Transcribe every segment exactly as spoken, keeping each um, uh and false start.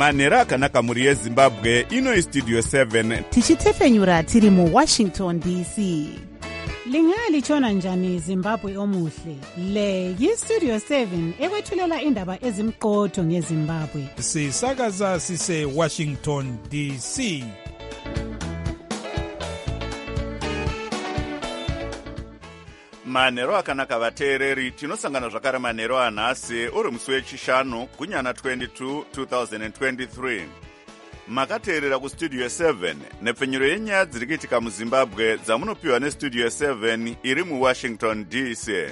manhero akanaka mhuri yezimbabwe. Ino istudio seven tichitefenyura tiri muwashington D C. Lingalitshona njani Zimbabwe omuhle? Le yistudio seven ekwethulela indaba ezimqotho ngeZimbabwe. Sisakaza sise Washington D C. manhero akanaka vateereri, tinosangana zvakare manhero anhasi uri musi wechishanu gunyana twenty-two twenty twenty-three. Makateerera kustudio seven nepfenyuro yenyaya dziri kuitika muzimbabwe dzamunopiwa nestudio seven iri muwashington D C.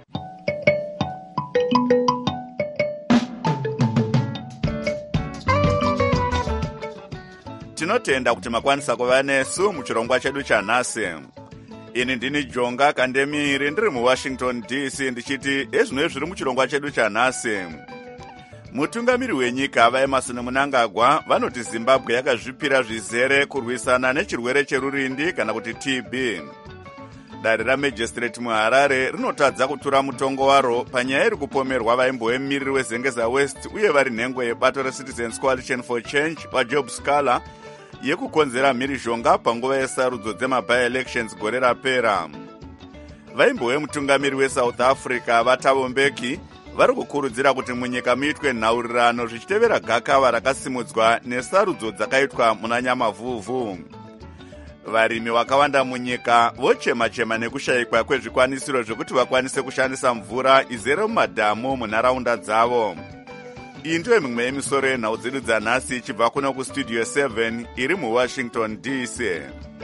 Tinotenda kuti makwanisa kuva nesu muchirongwa chedu chanhasi. Ini ndini Jonga Kandemiri ndiri muwashington D C ndichiti ezvinoi zviri muchirongwa chedu chanhasi. Mutungamiri wenyika vaEmmerson Mnangagwa vanoti Zimbabwe yakazvipira zvizere kurwisana nechirwere cherurindi kana kuti T B. Dare ramajistrate muHarare rinotadza kutura mutongo waro panyaya iri kupomerwa vaimbo vemiriri weZengeza West uye vari nhengo yebato reCitizens Coalition for Change vaJob Scala yekukonzera mhirizhonga panguva yesarudzo dzema-by-elections gore rapera. Vaimbo vemutungamiri weSouth Africa vaThabo Mbeki vari kukurudzira kuti munyika muitwe nhaurirano zvichitevera gakava rakasimudzwa nesarudzo dzakaitwa muna Nyamavhuvhu. Varimi vakawanda munyika vochema-chema nekushayikwa kwezvikwanisiro zvekuti vakwanise kushandisa mvura izere mumadhamu munharaunda dzavo. Iyi ndiyo mimwe yemisoro yenhau dzedu dzanhasi ichibva kuno kustudio seven iri muwashington D C.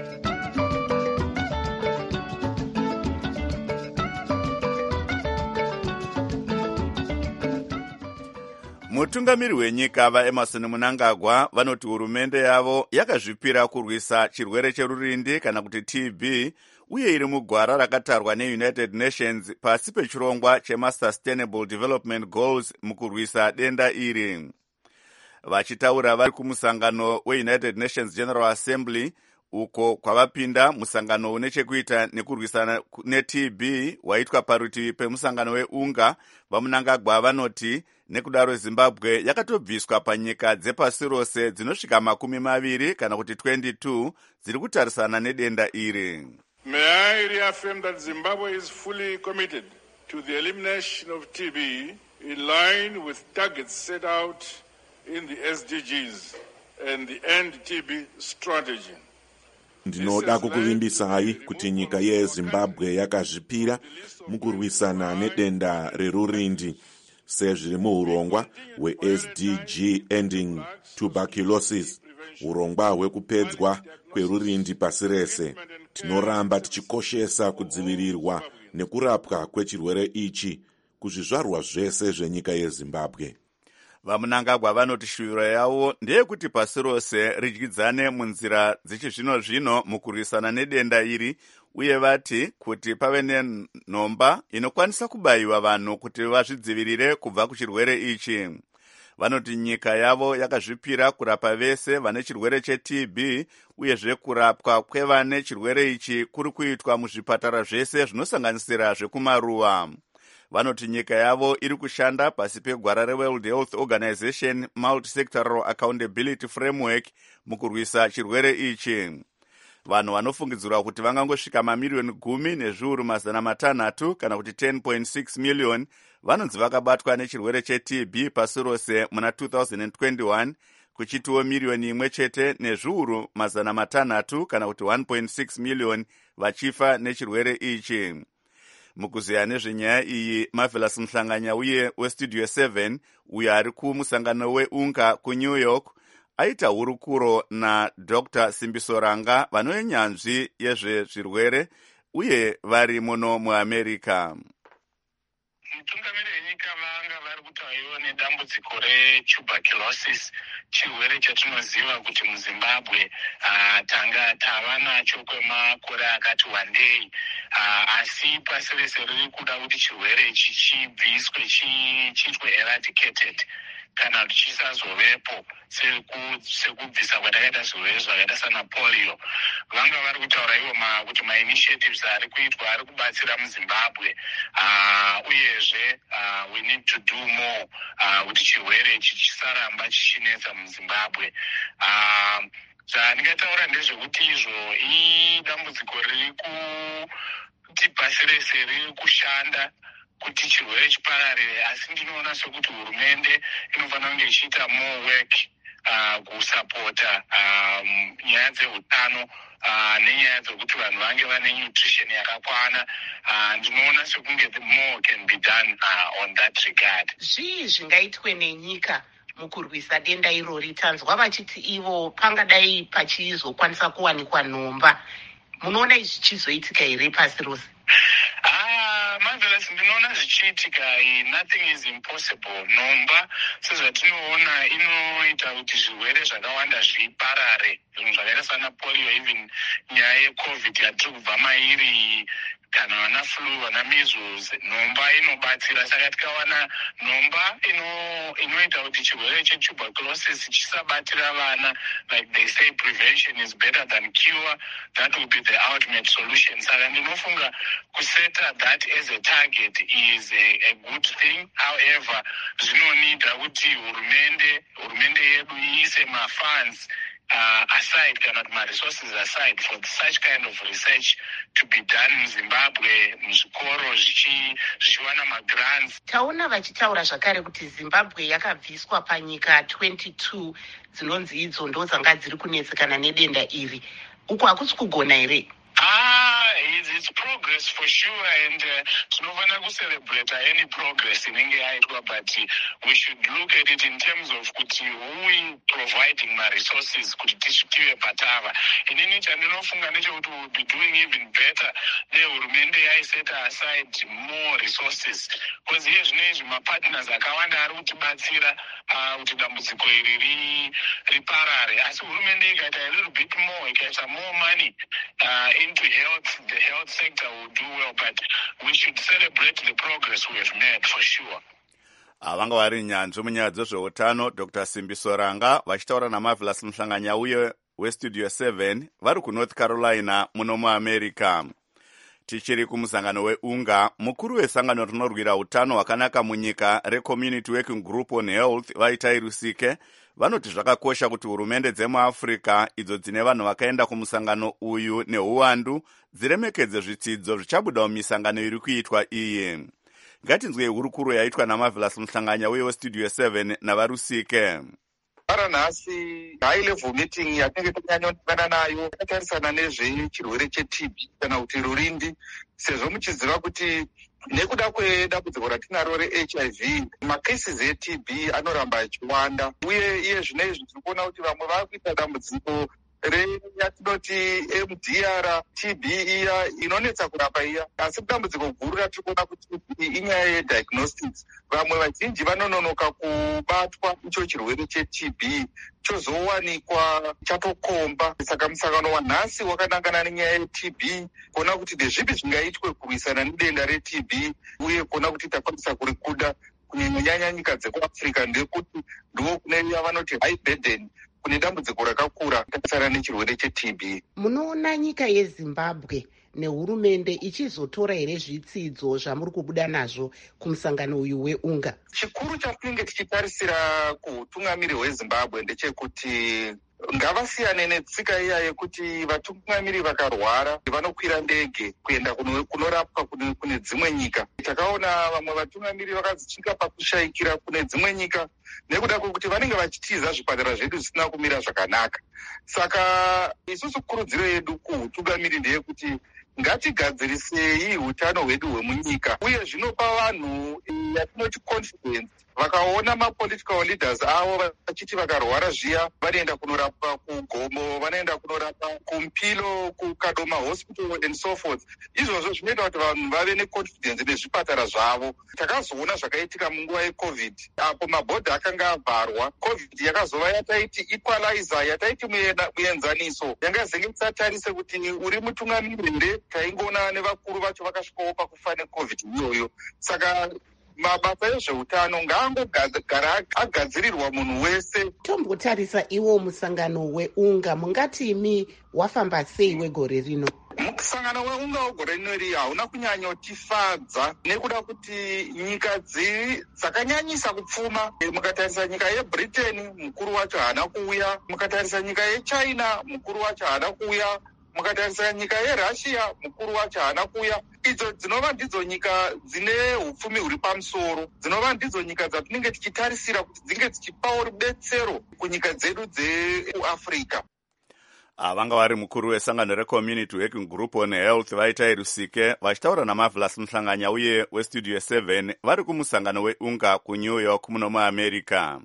Mutungamiri wenyika vaEmmerson Mnangagwa vanoti hurumende yavo yakazvipira kurwisa chirwere cherurindi kana kuti T B uye iri mugwara rakatarwa neUnited Nations pasi pechirongwa chema-Sustainable Development Goals mukurwisa denda iri. Vachitaura vari kumusangano weUnited Nations General Assembly uko kwavapinda musangano une chekuita nekurwisana neT B waitwa parutivi pemusangano weUNGA, vaMnangagwa vanoti nekudaro Zimbabwe yakatobviswa panyika dzepasi rose dzinosvika makumi maviri kana kuti twenty-two dziri kutarisana nedenda iri. May I reaffirm that Zimbabwe is fully committed to the elimination of T B in line with targets set out in the S D Gs and the End T B strategy. Ndinoda kukuvimbisai kuti nyika yeZimbabwe yakazvipira mukurwisana nedenda rerurindi sezviri muurongwa hwe-S D G Ending Tuberculosis, urongwa hwekupedzwa kwerurindi pasi rese. Tinoramba tichikoshesa kudzivirirwa nekurapwa kwechirwere ichi kuzvizvarwa zvese zvenyika yeZimbabwe. VaMnangagwa vanoti shuviro yavo ndeyekuti pasi rose ridyidzane munzira dzechizvino zvino mukurwisana nedenda iri, uye vati kuti pave nenhomba inokwanisa kubayiwa vanhu kuti vazvidzivirire kubva kuchirwere ichi. Vanoti nyika yavo yakazvipira kurapa vese vane chirwere cheT B uyezve kurapwa kwevane chirwere ichi kuri kuitwa muzvipatara zvese zvinosanganisira zvekumaruwa. Vanoti nyika yavo iri kushanda pasi pegwara reWorld Health Organization Multi-Sectoral Accountability Framework mukurwisa chirwere ichi. Vanhu vanofungidzirwa kuti vangangosvika mamiliyoni gumi nezviuru mazana matanhatu kana kuti ten point six million vanonzi vakabatwa nechirwere cheT B pasi rose muna two thousand twenty-one, kuchitiwo miliyoni imwe chete nezviuru mazana matanhatu kana kuti one point six million vachifa nechirwere ichi. Mukuziya nezvenyaya iyi, Marvelous Mhlanganya uye westudio seven uyo ari kumusangano weUNGA kuNew York aita hurukuro naDr Simbiso Ranga vanonyanzvi yezvezvirwere uye vari muno muAmerica. Mutungamiri wenyika vanga vari kutauriwa nedambudziko retuberculosis, chirwere chatinoziva kuti muZimbabwe uh, tanga tava nacho kwemakore akati wandei, uh, asi pasi rese riri kuda kuti chirwere ichi chibviswe chiitwe eradicated. kana tichisazovepo sekubvisa kwatakaita zvirwere zvakaita sana polio. Vanga vari kutaura ivo kuti ma-initiatives ari kuitwa ari kubatsira muZimbabwe, uh, uyezve uh, we need to do more kuti uh, chirwere ichi chisaramba chichinetsa muZimbabwe. uh, zvandingataura ndezvekuti izvo idambudziko riri kuti pasi rese riri kushanda kuti chirwere chipararire, asi ndinoona sekuti hurumende inofanira kunge ichiita more work uh, kusapota um, nyaya dzeutano uh, nenyaya dzekuti vanhu vange vane nutrition yakakwana. uh, ndinoona sekunge more can be done uh, on that regard. Zvii zvingaitwe nenyika mukurwisa denda irori? Tanzwa vachiti ivo pangadai pachizokwanisa kuwanikwa nhomba. Munoona izvi chizoitika here pasi rose? Ah, marvelous. Ndinoona zvichiitika. Nothing is impossible. Nhomba sezvatinoona inoita kuti zvirwere zvakawanda zviparare, zvinhu zvakaita sana polio, even nyaya yecovid yatiri kubva mairi, kana vana flu, vana measles. Nhomba inobatsira. Saka tikawana nhomba ino inoita kuti chirwere chetuberculosis chisabatira vana, like they say prevention is better than cure, that will be the ultimate solution. Saka ndinofunga kuseta that as a target is a, a good thing. However, zvinonida kuti hurumende hurumende yedu iise ma-funds Uh, aside, cannot my resources aside for such kind of research to be done in Zimbabwe, muzvikoro zvichiwana ma-grants. Taona vachitaura zvakare kuti Zimbabwe yakabviswa panyika twenty-two dzinonzi idzo ndo dzanga dziri kunetsekana nedenda iri. Uko hakusi kugona here? Ah, it's, it's progress for sure, and uh, tinofana kucelebrate any progress inenge yaitwa, but uh, we should look at it in terms of kuti who is providing my resources kuti tisvike patava. Inini chandinofunga ndechekuti we will be doing even better nehurumende yaiseta aside more resources, because iye zvinezvi mapartners akawanda ari kutibatsira uh, kuti dambudziko iri riparare, asi hurumende ikaita a little bit more, ikaisa more money uh, into health, the health sector will do well, but we should celebrate the progress we have made for sure. Avanga vari nyanzvi munyaya dzezveutano Doctor Simbiso Ranga vachitaura naMarvelous Muhlanganya uye weStudio seven vari kuNorth Carolina muno muAmerica. Tichiri kumusangano weUNGA, mukuru wesangano rinorwira utano hwakanaka munyika reCommunity Working Group on Health Vaitai Rusike vanoti zvakakosha kuti hurumende dzemuAfrica idzo dzine vanhu vakaenda kumusangano uyu neuwandu dziremekedze zvitsidzo zvichabuda mumisangano iri kuitwa iyi. Ngatinzwei hurukuro yaitwa naMarvelous Muhlanganya uye weStudio seven navarusike. Paranhasi high level meeting yatinenge tanyanyodibana nayo yakatarisana nezvechirwere che-T B kana kuti rurindi, sezvo muchiziva kuti nekuda kwedambudziko ratinaro re-H I V macases e-T B anoramba achiwanda, uye iye zvinezvi tiri kuona kuti vamwe vakuita dambudziko reyatinoti M D R T B iya inonetsa kurapa iya, asi dambudziko guru ratiri kuona kuti inyaya yediagnostics. Vamwe vazhinji vanononoka kubatwa icho chirwere che-T B chozowanikwa chatokomba. Saka musangano wanhasi wakanangana nenyaya ye-T B kuona kuti ndezvipi zvingaitwe kurwisana nedenda re-T B, uye kuona kuti takwanisa kurikuda kunyanya nyika dzekuAfrica, ndekuti ndo kune vanoti high burden, kune dambudziko rakakura takasara nechirwere che-T B. Munoona nyika yeZimbabwe nehurumende ichizotora here zvitsidzo zvamuri kubuda nazvo kumusangano uyu weUNGA? Chikuru chatinenge tichitarisira kuutungamiri hweZimbabwe ndechekuti ngavasiyane netsika iya yekuti vatungamiri vakarwara vanokwira ndege kuenda kunorapwa kune, kune dzimwe nyika. Takaona vamwe vatungamiri vakazosvika pakushayikira kune dzimwe nyika nekuda kwekuti vanenge vachitiza zvipatara zvedu zvisina kumira zvakanaka. Saka isusu kurudziro yedu kuutungamiri ndeyekuti ngatigadzirisei utano hwedu hwemunyika, uye zvinopa vanhu yatinoti confidence. Vakaona mapolitical leaders avo vachiti vakarwara zviya vanoenda kunorapwa kuGomo, vanoenda kunorapwa kuMpilo, kuKadoma Hospital and so forth. Izvozvo zvinoita kuti vanhu vave neconfidence nezvipatara zvavo. Takazoona zvakaitika munguva yeCovid, apo mabhodha akanga avharwa. Covid yakazova yataiti equalizer, yataiti muenzaniso, yanga zenge tisatarise kuti uri mutungamiri here, taingoona nevakuru vacho vakasvikawo pakufa neCovid iyoyo. Saka mabasa ezveutano ngaangogara agadzirirwa munhu wese. Tombotarisa iwo musangano weunga, mungati imi wafamba sei wegore rino? Musangano weunga wegore rino iri hauna kunyanyotifadza nekuda kuti nyika dzakanyanyisa kupfuma. Mukatarisa nyika yeBritain mukuru wacho haana kuuya, mukatarisa nyika yeChina mukuru wacho haana kuuya, mukatarisa nyika yeRussia mukuru wacho haana kuuya. Idzo dzinova ndidzo nyika dzine upfumi huri pamusoro, dzinova ndidzo nyika dzatinenge tichitarisira kuti dzinge dzichipawo rubetsero kunyika dzedu dzeAfrica. Vanga vari mukuru wesangano reCommunity Working Group on Health vaita Rusike vachitaura naMarvelous Muhlanganya uye weStudio seven vari kumusangano weunga kuNew York muno muAmerica.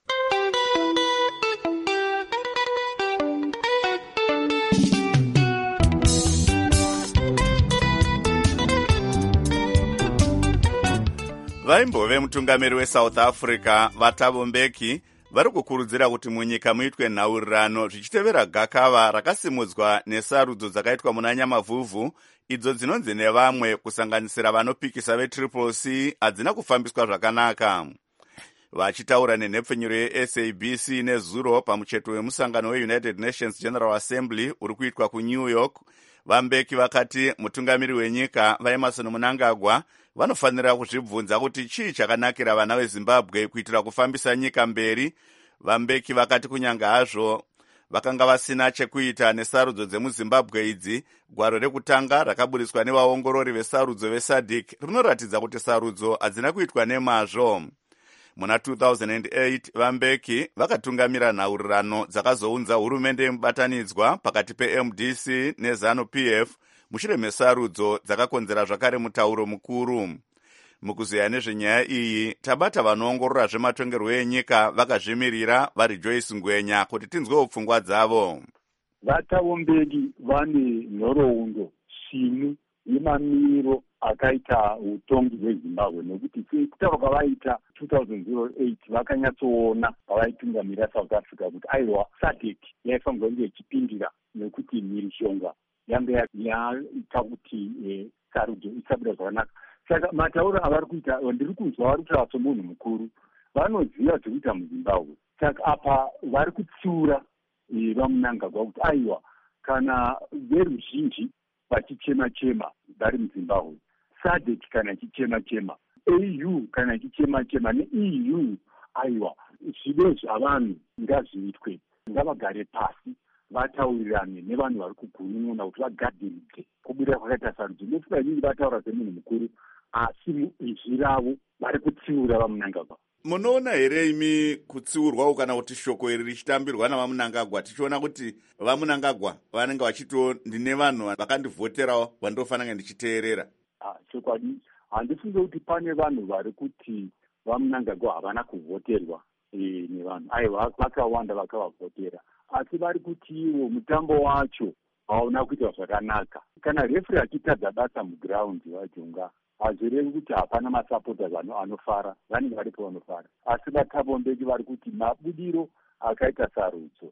Vaimbove mutungamiri weSouth Africa Vatabo Mbeki vari kukurudzira kuti munyika muitwe nhaurirano zvichitevera gakava rakasimudzwa nesarudzo dzakaitwa muna Nyamavhuvhu, idzo dzinonzi nevamwe kusanganisira vanopikisa veTriple C hadzina kufambiswa zvakanaka. Vachitaura nenhepfenyuro yeS A B C nezuro pamucheto wemusangano weUnited Nations General Assembly uri kuitwa kuNew York, Vambeki vakati mutungamiri wenyika vaEmmerson Mnangagwa vanofanira kuzvibvunza kuti chii chakanakira vana veZimbabwe kuitira kufambisa nyika mberi. Vambeki vakati kunyanga hazvo vakanga vasina chekuita nesarudzo dzemuZimbabwe idzi, gwaro rekutanga rakaburiswa nevaongorori vesarudzo veSADC rinoratidza kuti sarudzo hadzina kuitwa nemazvo. Muna two thousand eight Vambeki vakatungamira nhaurirano dzakazounza hurumende yemubatanidzwa pakati peM D C neZANU P F mushure mesarudzo dzakakonzera zvakare mutauro mukuru. Mukuzeya nezvenyaya iyi tabata vanoongorora zvematongerwo enyika vakazvimirira vari Joyce Ngwenya kuti tinzwewo pfungwa dzavo. Vatabo Mbeki vane nhoroondo shinu yemamiriro akaita utongi hweZimbabwe, nekuti kutaura kwavaita two thousand eight vakanyatsoona pavaitungamira South Africa kuti aiwa SADC yaifanirwa kunge ichipindira nekuti mhirishonga yange yaita kuti sarudzo isabuda zvakanaka. Saka matauro avari kuita, ndiri kunzwa vari kutaura somunhu mukuru, vanoziva zvekuita muZimbabwe. Saka apa vari kutsiura vaMnangagwa kuti aiwa kana veruzhinji vachichema chema vari muZimbabwe, SADC kana ichichema chema, A U kana ichichema chema, neE U, aiwa zvido zvavanhu ngazviitwe, ngavagare pasi vataurirane nevanhu vari kugunun'una kuti vagadziridze kubuda kwakaita sarudzo. Nekuti vazhinji vataura semunhu mukuru, asi izvi ravo vari kutsiura vaMnangagwa. Munoona here imi kutsiurwa kana kuti shoko iri richitambirwa navaMnangagwa, tichiona kuti vaMnangagwa vanenge vachito ndine vanhu vakandivhoterawo vandofanira ndichiteerera? Chokwadi handifunge kuti pane vanhu vari kuti vaMnangagwa havana kuvhoterwa nevanhu, aiwa vakawanda vakavavhotera, asi vari kuti iwo mutambo wacho hauna kuitwa zvakanaka. Kana refri achitadza basa mugiraundi vajonga, hazvirevi kuti hapana masapota anofara, vanenge varipo vanofara, asi Vatabo Mbeki vari kuti mabudiro akaita sarudzo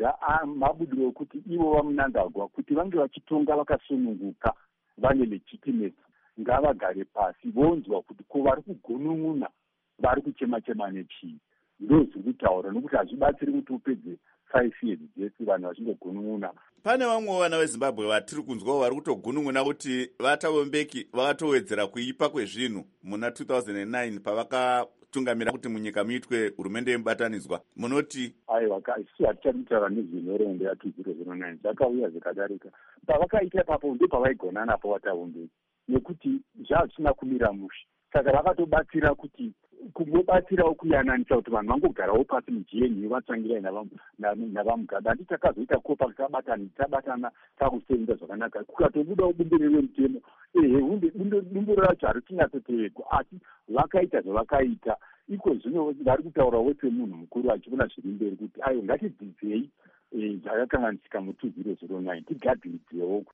mabudiro okuti ivo vaMnangagwa kuti vange vachitonga vakasununguka vane legitimacy, ngavagare pasi vonzwa kuti ko vari kugunun'una vari kuchema-chema nechii. Ndo zviri kutaura, nokuti hazvibatsiri kuti upedze five years dzese vanhu vachingogunun'una. Pane vamwe vana veZimbabwe vatiri kunzwawo vari kutogunun'una kuti Vatabo Mbeki vakatowedzera kuipa kwezvinhu muna two thousand nine pavakatungamira kuti munyika muitwe hurumende yemubatanidzwa. Munoti? Aiwa, isu hatichakutaura nezvenhoroondo ya two thousand nine, zvakauya zvikadarika. Pavakaita ipapo ndo pavaigona napo Vatabo Mbeki, nekuti zvazvisina kumira mushe. Saka vakatobatsira kuti kungobatsirawo kuyananisa kuti vanhu vangogarawo pasi muG N U vatsangirai navaMugabe. Handi takazoita kopa tabatana tabatana takusenza zvakanaka, kukatobudawo bumbiro remutemo, ehe bumbiro racho harichinyatsotevekwa, asi vakaita zvavakaita. Iko zvino vari kutaurawo semunhu mukuru achiona zviri mberi kuti aiwa ngatidzidzei zvakakanganisika mu two thousand nine, tigadiridzirewo.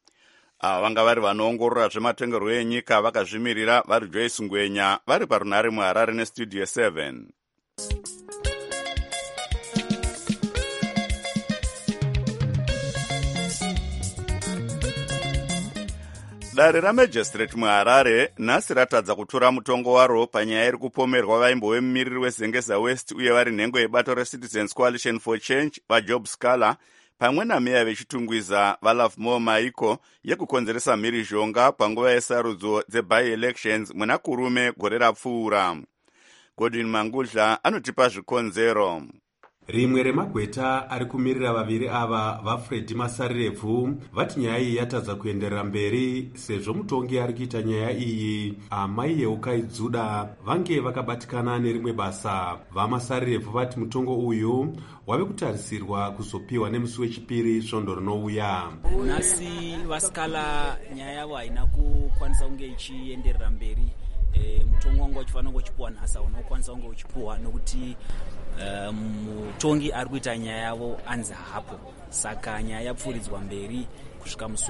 Ava vanga vari vanoongorora zvematongerwo enyika vakazvimirira vari Joyce Ngwenya vari parunhare muHarare neStudio seven. Dare ramajistrate muHarare nhasi ratadza kutora mutongo waro panyaya iri kupomerwa vaimbowe mumiriri weZengeza West uye vari nhengo yebato reCitizens Coalition for Change vaJob Scala pamwe nameya vechitungwiza vaLovemore Maiko yekukonzeresa mhirizhonga panguva yesarudzo dzeby-elections muna kurume gore rapfuura. Godwin Mangudla anotipa zvikonzero. Rimwe remagweta ari kumirira vaviri ava vaFredi Masarirevhu vati nyaya iyi yatadza kuenderera mberi sezvo mutongi ari kuita nyaya iyi amai Yeukaidzudza vange vakabatikana nerimwe basa. VaMasarirevhu vati mutongo uyu wave kutarisirwa kuzopiwa nemusi wechipiri svondo rinouya. Nhasi vaScala nyaya yavo haina kukwanisa kunge ichienderera mberi. E, mutongo wangu wachifanira kuchipuwa nhasi unokwanisa kunge uchipuwa nokuti Uh, mutongi ari kuita nyaya yavo anzi hapo, saka nyaya yapfuuridzwa mberi kusvika musi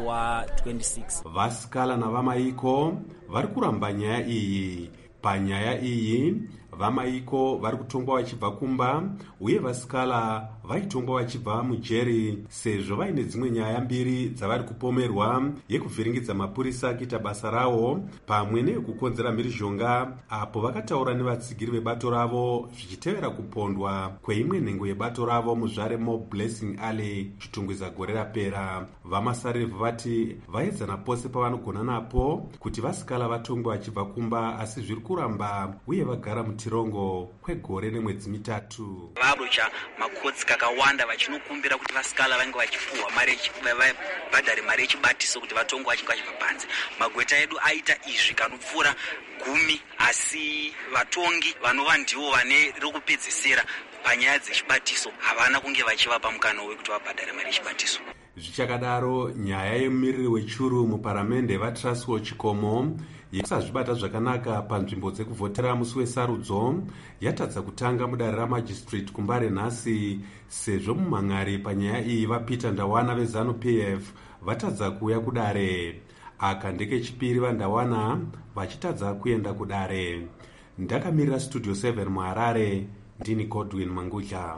wa26. VaScala navaMaiko vari kuramba nyaya iyi. Panyaya iyi vaMaiko vari kutongwa vachibva kumba uye vaScala vaitongwa vachibva mujeri sezvo vaine dzimwe nyaya mbiri dzavari kupomerwa yekuvhiringidza mapurisa akiita basa ravo pamwe neyekukonzera mhirizhonga apo vakataura nevatsigiri vebato ravo zvichitevera kupondwa kweimwe nhengo yebato ravo muzvare Mob Blessing Alley chitungwiza gore rapera. VaMasarirevhu vati vaedzana pose pavanogona napo kuti vaScala vatongwe vachibva kumba asi zviri kuramba uye vagara mutirongo kwegore nemwedzi mitatu. Varucha makotsi kakawanda vachinokumbira kuti vaScala vange vachipuwa mari vabhadhare mari yechibatiso kuti vatongwe vachinge vachibva panze. Magweta edu aita izvi kanopfuura gumi asi vatongi vanova ndivo vane rokupedzisira panyaya dzechibatiso havana kunge vachivapa mukana wekuti vabhadhare mari yechibatiso. Zvichakadaro nyaya yemumiriri wechuru muparamende vaTrustwell Chikomo yekusazvibata zvakanaka panzvimbo dzekuvhotera musi wesarudzo yatadza kutanga mudare ramajistrate kumbare nhasi sezvo mumhan'ari panyaya iyi vaPeter Ndawana veZANU-P F vatadza kuuya kudare. Aka ndekechipiri vaNdawana vachitadza kuenda kudare. Ndakamirira Studio seven muHarare, ndini Godwin Mangudla.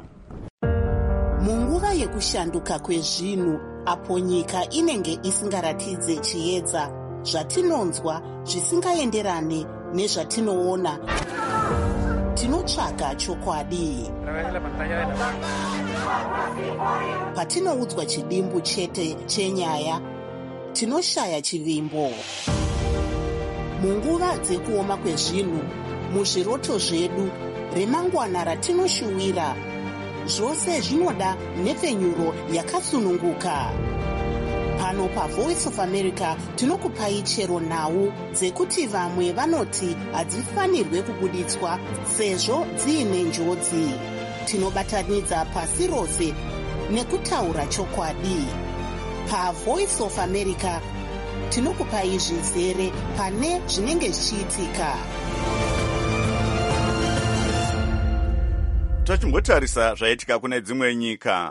Munguva yekushanduka kwezvinhu apo nyika inenge isingaratidze chiedza, zvatinonzwa zvisingaenderane nezvatinoona, tinotsvaga chokwadi. Patinoudzwa chidimbu chete chenyaya, tinoshaya chivimbo. Munguva dzekuoma kwezvinhu, muzviroto zvedu, remangwana ratinoshuwira, zvose zvinoda nhepfenyuro yakasununguka. Pano paVoice of America tinokupai chero nhau dzekuti vamwe vanoti hadzifanirwe kubuditswa sezvo dziine njodzi. Tinobatanidza pasi rose nekutaura chokwadi. PaVoice of America tinokupai zvizere pane zvinenge zvichiitika. Tochimbotarisa zvaitika kune dzimwe nyika.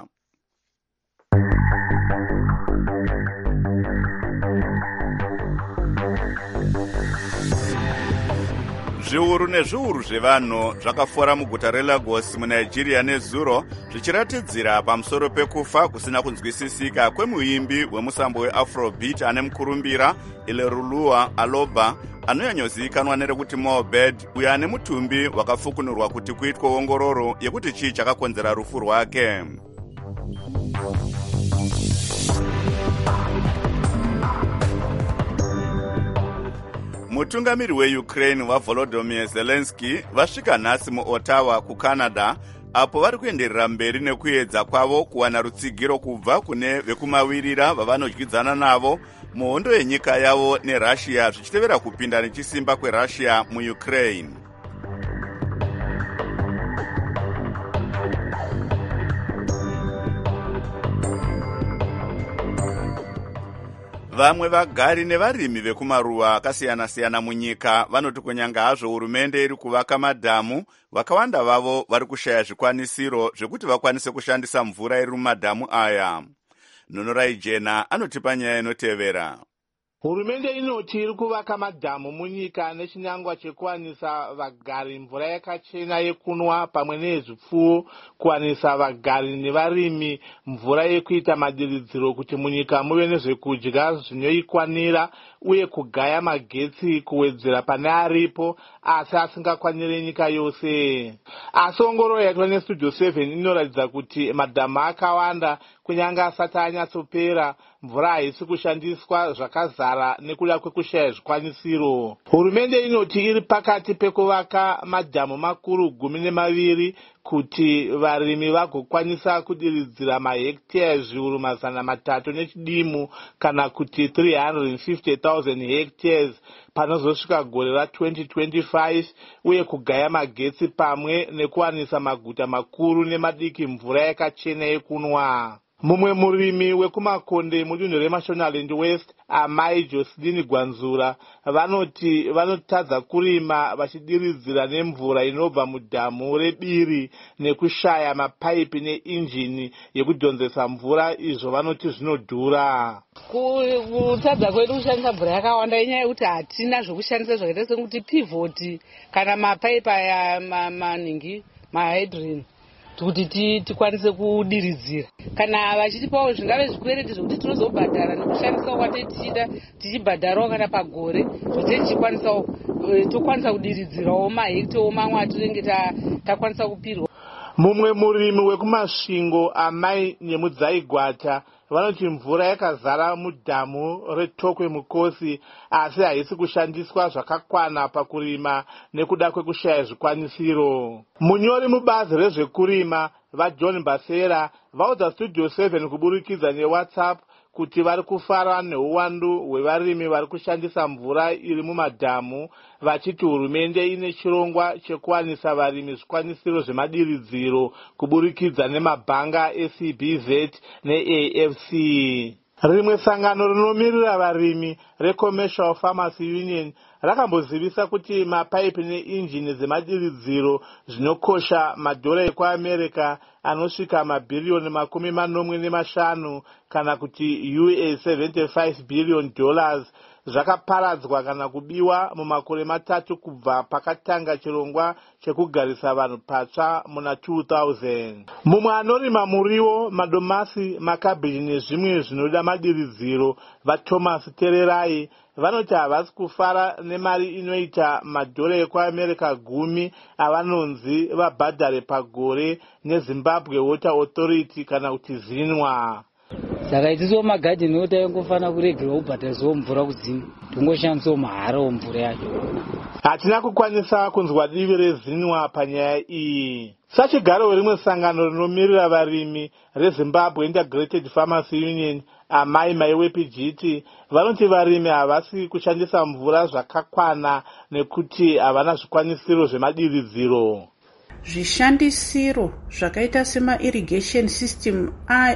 Zviuru nezviuru zvevanhu zvakafora muguta reLagos muNigeria nezuro zvichiratidzira pamusoro pekufa kusina kunzwisisika kwemuimbi wemusambo weAfrobeat ane mukurumbira Ilerulua Aloba anoyanyozivikanwa nerekuti Mohbad, uyo ane mutumbi wakafukunurwa kuti kuitwe ongororo yekuti chii chakakonzera rufu rwake. Mutungamiri weUkraine waVolodymyr Zelensky vasvika nhasi muOttawa kuCanada apo vari kuenderera mberi nekuedza kwavo kuwana rutsigiro kubva kune vekumawirira vavanodyidzana navo muhondo yenyika yavo neRussia zvichitevera kupinda nechisimba kweRussia muUkraine. Vamwe vagari nevarimi vekumaruwa akasiyana-siyana munyika vanoti kunyanga hazvo hurumende iri kuvaka madhamu, vakawanda vavo vari kushaya zvikwanisiro zvekuti vakwanise kushandisa mvura iri mumadhamu aya. Nhonorai Jena anotipa nyaya inotevera. Hurumende inoti iri kuvaka madhamu munyika nechinangwa chekuwanisa vagari mvura yakachena yekunwa pamwe nezvipfuwo, kuwanisa vagari nevarimi mvura yekuita madiridziro kuti munyika muve nezvekudya zvinoikwanira uye kugaya magetsi kuwedzera pane aripo asi asingakwanire nyika yose. Asi ongororo yaitwa nestudio seven inoratidza kuti madhamu akawanda kunyange asati anyatsopera mvura haisi kushandiswa zvakazara nekuda kwekushaya zvikwanisiro. Hurumende inoti iri pakati pekuvaka madhamu makuru gumi nemaviri kuti varimi vagokwanisa kudiridzira mahekteya zviuru mazana matatu nechidimu kana kuti three hundred fifty thousand hectares panozosvika gore ra twenty twenty-five uye kugaya magetsi pamwe nekuwanisa maguta makuru nemadiki mvura yakachena yekunwa. Mumwe murimi wekumakonde mudunhu reMashonaland West, Amai Jocelyn Gwanzura, vanoti vanotadza kurima vachidiridzira nemvura inobva mudhamu rebiri nekushaya mapaipi neinjini yekudhonzesa mvura, izvo vanoti zvinodhura. Kutadza kwedu kushandisa mvura yakawanda inyaya yekuti hatina zvokushandisa zvakaita sekuti pivoti kana mapaipi aya maningi mahydrin kuti tikwanise kudiridzira. Kana vachitipawo zvingave zvikwereti zvokuti tinozobhadhara nekushandisa kwatei tichida tichibhadharawo kana pagore kuti tichikwanisawo tokwanisa kudiridzirawo mahektewo mamwe atinenge takwanisa kupirwa. Mumwe murimi wekumasvingo Amai Nyemudzaigwata vanoti mvura yakazara mudhamu reTokwe Mukosi asi haisi kushandiswa zvakakwana pakurima nekuda kwekushaya zvikwanisiro. Munyori mubazi rezvekurima vaJohn Basera vaudza Studio seven kuburikidza neWhatsApp kuti vari kufara neuwandu hwevarimi vari kushandisa mvura iri mumadhamu, vachiti hurumende ine chirongwa chekuwanisa varimi zvikwanisiro zvemadiridziro kuburikidza nemabhanga eC B Z neA F C. Rimwe sangano rinomirira varimi reCommercial Farmers Union rakambozivisa kuti mapaipi neinjini dzemadiridziro zvinokosha madhora ekuAmerica anosvika mabhiriyoni makumi manomwe nemashanu kana kuti U S seventy-five billion dollars zvakaparadzwa kana kubiwa mumakore matatu kubva pakatanga chirongwa chekugarisa vanhu patsva muna two thousand. Mumwe anorima muriwo, madomasi, makabhiji nezvimwe zvinoda madiridziro vaThomas Tererai vanoti havasi kufara nemari inoita madhora ekuAmerica gumi avanonzi vabhadhare pagore neZimbabwe Water Authority kana kuti zinwa. Saka itiso magadheni ota yangofanira kuregerwa kubhadharisawo mvura kudzini, tongoshandisawo mahara omvura yacho. Hatina kukwanisa kunzwa divi rezinwa panyaya iyi. Sachigaro werimwe sangano rinomirira varimi reZimbabwe Integrated Farmers Union, Amai Maiwepijiti, vanoti varimi havasi kushandisa mvura zvakakwana nekuti havana zvikwanisiro zvemadiridziro. Zvishandisiro zvakaita sema-irrigation system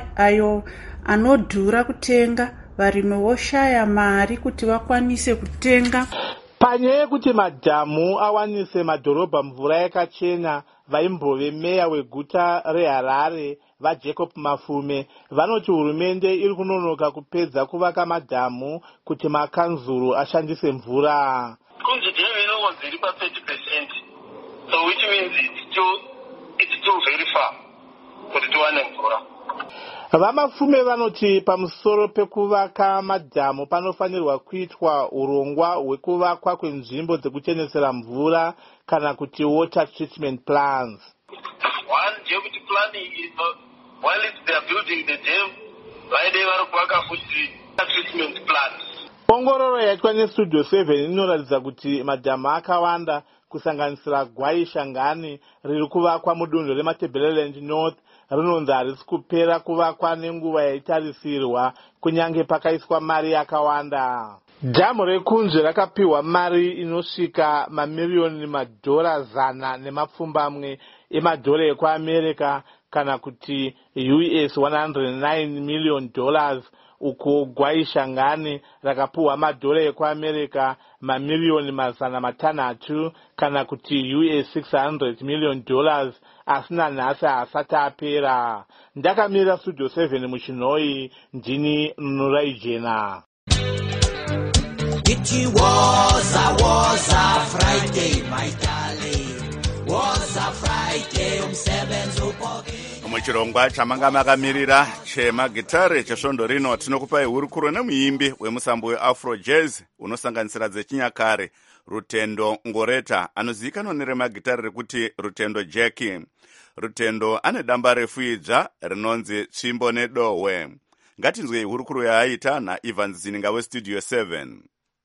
ayo anodhura kutenga, varimi voshaya mari kuti vakwanise kutenga. Panyaya yekuti madhamu awanise madhorobha mvura yakachena, vaimbove meya weguta reHarare vaJacob Mafume vanoti hurumende iri kunonoka kupedza kuvaka madhamu kuti makanzuru ashandise mvura. Kunzi dam inongo dziri pa thirty percent. So which means it's still, it's still very far kuti tiwane mvura. Vamafume vanoti pamusoro pekuvaka madhamu panofanirwa kuitwa urongwa hwekuvakwa kwenzvimbo dzekuchenesera mvura kana kuti water treatment plans. One deputy planning is uh, while it's they are building the dam, vaide vari kuvaka futi treatment plans. Ongororo yaitwa neStudio seven inoratidza kuti madhamu akawanda kusanganisira Gwai Shangani riri kuvakwa mudunhu reMatabeleland North rinonzi harisi kupera kuvakwa nenguva yaitarisirwa kunyange pakaiswa mari yakawanda. Dhamu rekunzve rakapiwa mari inosvika mamiriyoni madhora zana nemapfumbamwe emadhora ekuAmerica kana kuti U S one hundred nine million dollars, uko Gwai Shangani rakapiwa madhora ekuAmerica mamiriyoni mazana matanhatu kana kuti U S six hundred million dollars, asina nhasi asati apera. Ndakamira Studio seven muchinhoi, ndini Nurai Jena. It was a, was a Friday, my darling. Was a Friday, umsebenzi upoke. Muchirongwa chamanga makamirira chemagitare chesvondo rino tinokupai hurukuro nemuimbi wemusambo weafro jazz unosanganisira dzechinyakare Rutendo Ngoreta anozivikanwa neremagitare rekuti Rutendo Jackie. Rutendo ane damba refu idzva rinonzi Tsvimbo neDohwe. Ngatinzwei hurukuro yaaita naIvan Zininga westudio seven.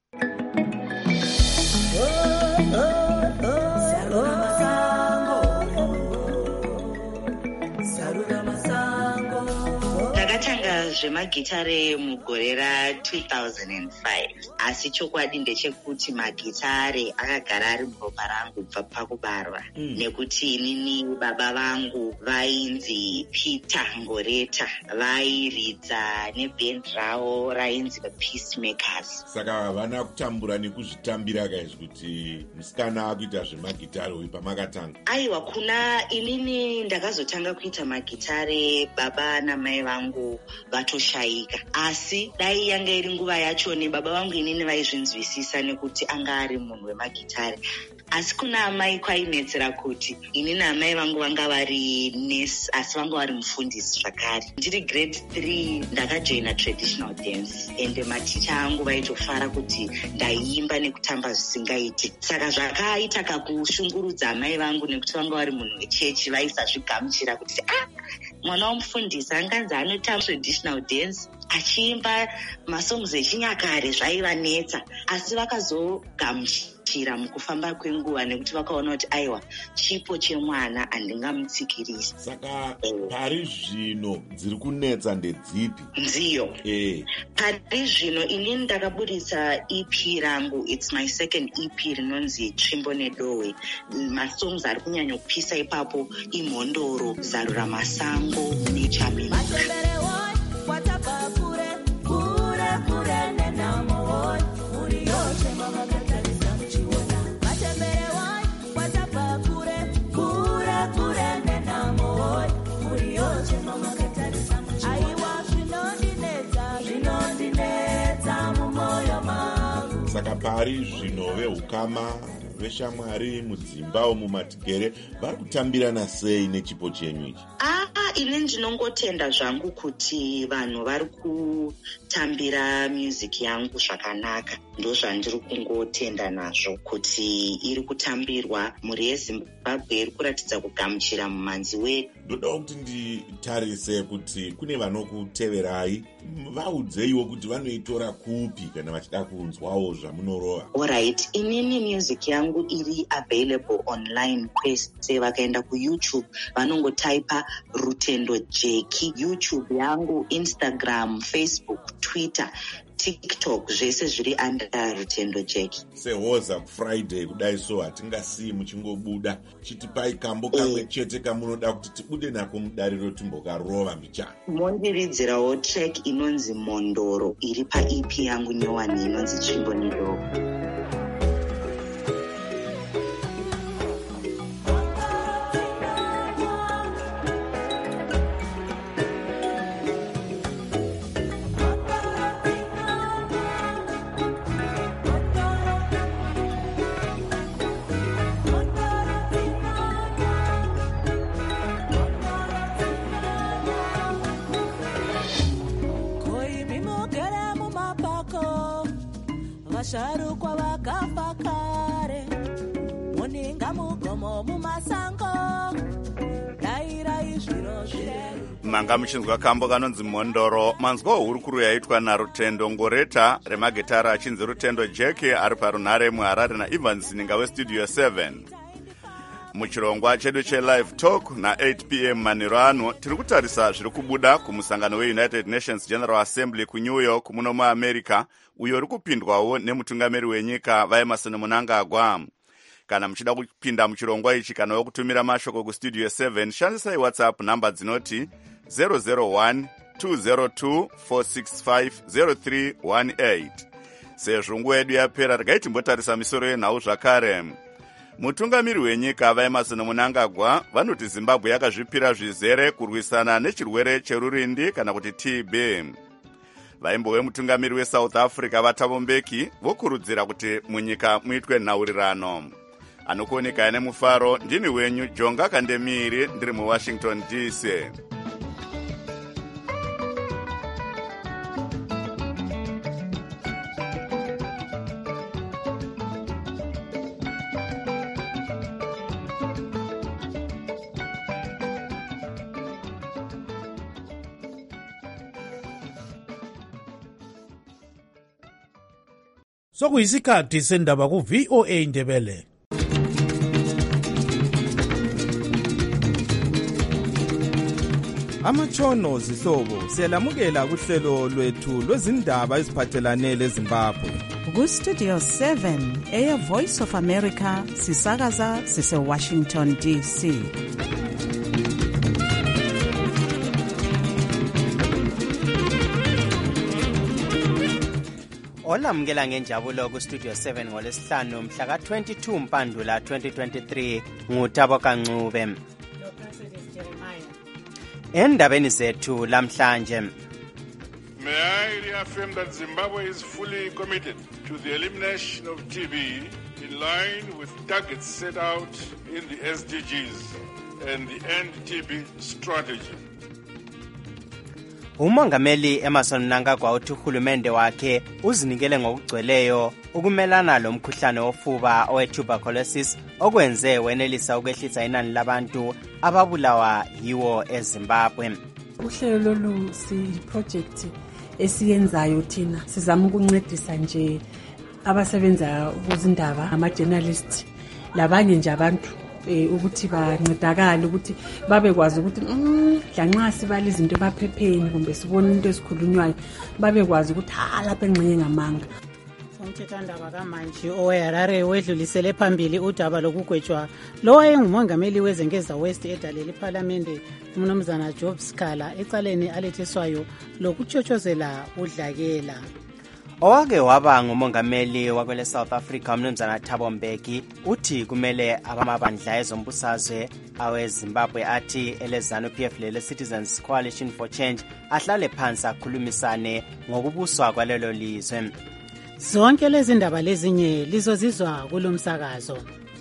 Ndakatanga zvemagitare mugore ra two thousand five, asi chokwadi ndechekuti magitare akagara ari muropa rangu kubva pakubarwa mm. nekuti inini baba vangu vainzi Peter Ngoreta, vairidza nebhendi ravo rainzi the Peacemakers. Saka havana kutambura nekuzvitambira kaizvi kuti musikana akuita zvemagitare uyu pamakatanga? Aiwa, kuna inini ndakazotanga kuita magitare baba namai vangu vatoshayika, asi dai yanga iri nguva yacho nebaba vangu inini vaizvinzwisisa nekuti anga ari munhu wemagitare. Asi kuna amai kwainetsera kuti inini amai vangu vanga vari nurse asi vanga vari mufundisi zvakare. Ndiri grade three ndakajoina traditional dance ende maticha angu vaitofara kuti ndaiimba nekutamba zvisingaiti. Saka zvakaita kakushungurudza amai vangu nekuti vanga vari munhu wechechi, vaisazvigamuchira kuti ah, mwana womufundisi anganzi anotamba traditional dance achiimba masongs echinyakare zvaivanetsa, asi vakazogamuchira mukufamba kwenguva nekuti vakaona kuti aiwa chipo chemwana handingamutsikirisi. Saka pari zvino dziri kunetsa ndedzipi? Nziyo. Eh. Pari zvino inini ndakaburitsa E P rangu, it's my second E P rinonzi Tsvimbo neDohwe. Masongs ari kunyanya kupisa ipapo imhondoro, Zarura Masango neChamina. Saka pari zvino vehukama veshamwari mudzimba mumatigere vari kutambirana sei nechipo chenyu ichi? Ah, ini ndinongotenda zvangu kuti vanhu vari kutambira music yangu zvakanaka. Ndo zvandiri kungotenda nazvo kuti iri kutambirwa, mhuri yeZimbabwe iri kuratidza kugamuchira mumanzi wedu. Ndoda kuti nditarise kuti kune vanokuteverai, vaudzeiwo kuti vanoitora kupi kana vachida kunzwawo zvamunorova. Alright, inini music yangu iri available online kwese. Vakaenda kuYouTube vanongotaipa Rutendo Jackie. YouTube yangu, Instagram, Facebook, Twitter, TikTok, zvese zviri under Rutendo Jackie. Sehoza Friday kudai so hatingasii muchingobuda chitipai kambo kamwe e. chete kamunoda kuti tibude nako mudariro timbokarova mbichana. Mondiridzirawo track inonzi Mondoro iri paE P yangu nyowani inonzi Tsvimbo neDohwe. Vasharukwa vakafa kare, muninga mugomo mumasango, dairai zviro zvireru. Manga muchinzwa kambo kanonzi Mondoro. Manzwa hurukuro yaitwa naRutendo Ngoreta remagitara achinzi Rutendo Jackie ari parunhare muHarare naIvan Zininga westudio seven. Muchirongwa chedu chelive talk na eight p m manheru ano tiri kutarisa zviri kubuda kumusangano weUnited Nations General Assembly kuNew York muno muAmerica, uyo uri kupindwawo nemutungamiri wenyika vaEmerson Mnangagwa. Kana muchida kupinda muchirongwa ichi kana wokutumira mashoko kustudio seven, shandisai WhatsApp namba dzinoti zero zero one two zero two four six five zero three one eight. Sezvo nguva yedu yapera, regai timbotarisa misoro yenhau zvakare. Mutungamiri wenyika vaEmerson Mnangagwa vanoti Zimbabwe yakazvipira zvizere kurwisana nechirwere cherurindi kana kuti T B. vaimbo vemutungamiri weSouth Africa Vatabo Mbeki vokurudzira kuti munyika muitwe nhaurirano. Anokuoneka nemufaro ndini wenyu Jonga Kandemiri ndiri muWashington D C. Sokuyisikhathi sendaba ku V O A Ndebele. Amatshono zihlobo siyalamukela kuhlelo lwethu lwezindaba eziphathelane leZimbabwe. Ku Studio seven eya Voice of America sisakaza sise Washington D C. Olamukela ngenjabulo ku Studio seven ngolesihlanu mhla ka twenty-two Mpandula twenty twenty-three nguThabo Kancube. Endabeni zethu lamhlanje. May I reaffirm that Zimbabwe is fully committed to the elimination of T B in line with targets set out in the S D Gs and the End T B strategy. Umongameli Emmerson Mnangagwa uthi uhulumende wakhe uzinikele ngokugcweleyo ukumelana lomkhuhlane ofuba owe-tuberculosis okwenze wenelisa ukwehlisa inani labantu ababulawa yiwo eZimbabwe. Uhlelo lolu si-project esiyenzayo thina sizama ukuncedisa nje abasebenza kuzindaba ama-journalist labanye nje abantu eh ukuthi bancedakala ukuthi babekwazi ukuthi mm lanxa sibala izinto baphepheni kumbe sibona into esikhulunywayo babekwazi ukuthi ha lapha engxenye ngamanga. Umthethwandaba kaManji oweHarare wedlulisele phambili udaba lokugwetshwa lo wayengumongameli weZengeza West edalela iParliament uMnumzana Job Sikhala ecaleni alethiswayo lokutshotshozela udlakela. Owake waba ngumongameli wakwele South Africa uMnumzana Thabo Mbeki uthi kumele abamabandla ezombusazwe aweZimbabwe athi elezanu P F lele Citizens Coalition for Change ahlale phansi akhulumisane ngokubuswa kwalelo lizwe. Zonke lezi ndaba lezinye lizozizwa kulomsakazo.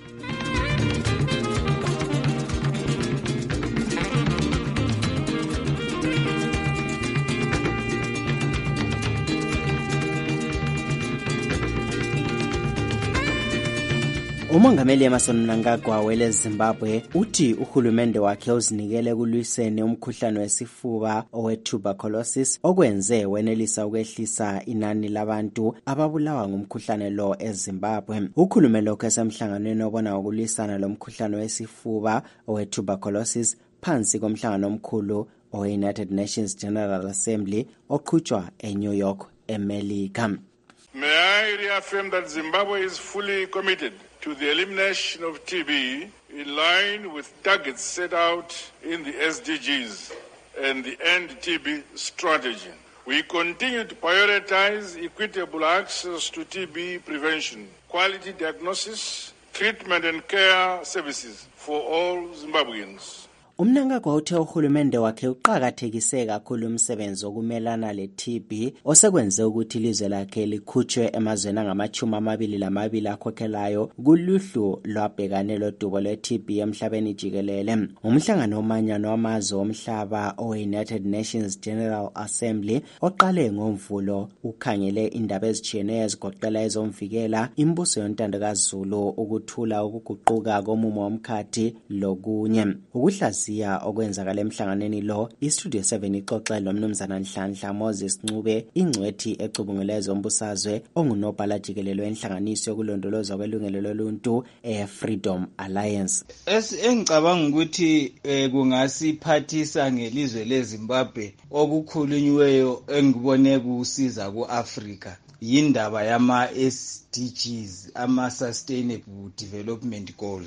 Umongameli Emmerson Mnangagwa wele Zimbabwe uthi uhulumende wakhe uzinikele kulwiseni umkhuhlane wesifuba owe-tuberculosis okwenze wenelisa ukwehlisa inani labantu ababulawa ngumkhuhlane lo eZimbabwe. Ukhulume lokho esemhlanganweni obona ukulwisana lomkhuhlane wesifuba owe-tuberculosis phansi komhlangano omkhulu owe-United Nations General Assembly oqhutshwa eNew York, eMelika. May I reaffirm that Zimbabwe is fully committed to the elimination of T B in line with targets set out in the S D Gs and the End T B strategy. We continue to prioritize equitable access to T B prevention, quality diagnosis, treatment and care services for all Zimbabweans. Umnangagwa uthe uhulumende wakhe uqhakathekise kakhulu umsebenzi wokumelana le-T B osekwenze ukuthi ilizwe lakhe likhutshwe emazweni angamachumi amabili lamabili akhokhelayo kuluhlu lwabhekane lodubo lwe-T B emhlabeni jikelele. Umhlangano womanyano wamazwe omhlaba owe-United Nations General Assembly oqale ngoMvulo ukhangele indaba ezitshiyeneyo ezigoqela ezomvikela, imbuso yontando kaZulu, ukuthula, ukuguquka komumo womkhathi lokunye. Ukuhlaziya okwenzakala emhlanganweni lo, iStudio seven ixoxe loMnumzana Nhlanhla Moses Ncube, ingcwethi ecubungula ezombusazwe ongunobhala jikelelo enhlanganiso yokulondolozwa kwelungelo loluntu eFreedom Alliance. Engicabanga ukuthi kungasiphathisa ngelizwe leZimbabwe okukhulunyweyo engibone kusiza kuAfrika yindaba yama S D Gs, ama Sustainable Development Goals.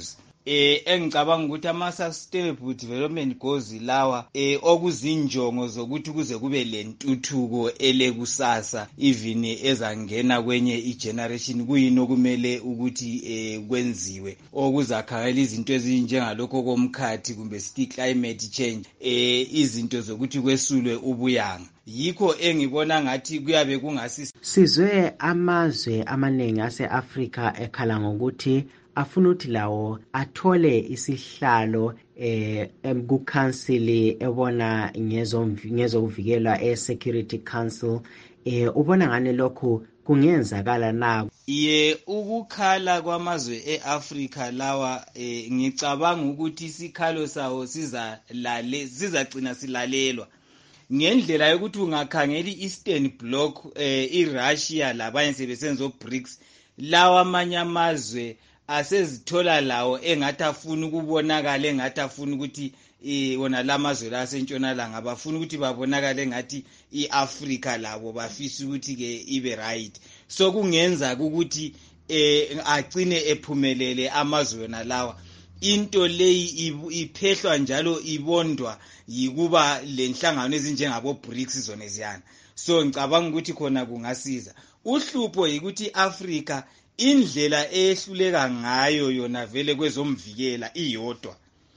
eh engicabanga ukuthi ama sustainable development goals lawa eh okuzinjongo zokuthi kuze kube lentuthuko elekusasa even ezangena kwenye igeneration kuyini okumele ukuthi eh kwenziwe okuzakhangela izinto ezinjengalokho komkhathi kumbe sithi climate change eh izinto zokuthi kwesulwe ubuyanga. Yikho engibona ngathi kuyabe kungasi sizwe amazwe amaningi ase-Afrika ekhala ngokuthi afuna ukuthi lawo athole isihlalo eh ku-council ebona ngezokuvikelwa e-Security Council. eh ubona ngani lokho kungenzakala na? Ye ukukhala kwamazwe e-Afrika lawa eh ngicabanga ukuthi isikhalo sawo siza lale sizagcina silalelwa ngendlela yokuthi ungakhangeli i-Eastern Bloc eh iRussia labanye sebesenza o-BRICS lawa amanye amazwe asezithola lawo engathi afuna ukubonakala engathi afuna ukuthi eh wona lamazwe la sentshonalanga bafuna ukuthi babonakale ngathi iAfrica labo bafisa ukuthi ke ibe right. So kungenza ukuthi eh agcine ephumelele amazwe wona lawa. Into leyi iphehlwa njalo ibondwa yikuba lenhlangano ezinjengabo BRICS zona ziyana. So ngicabanga ukuthi khona kungasiza. Uhlupho yikuthi Africa indlela ehluleka ngayo yona vele kwezomvikela iyodwa.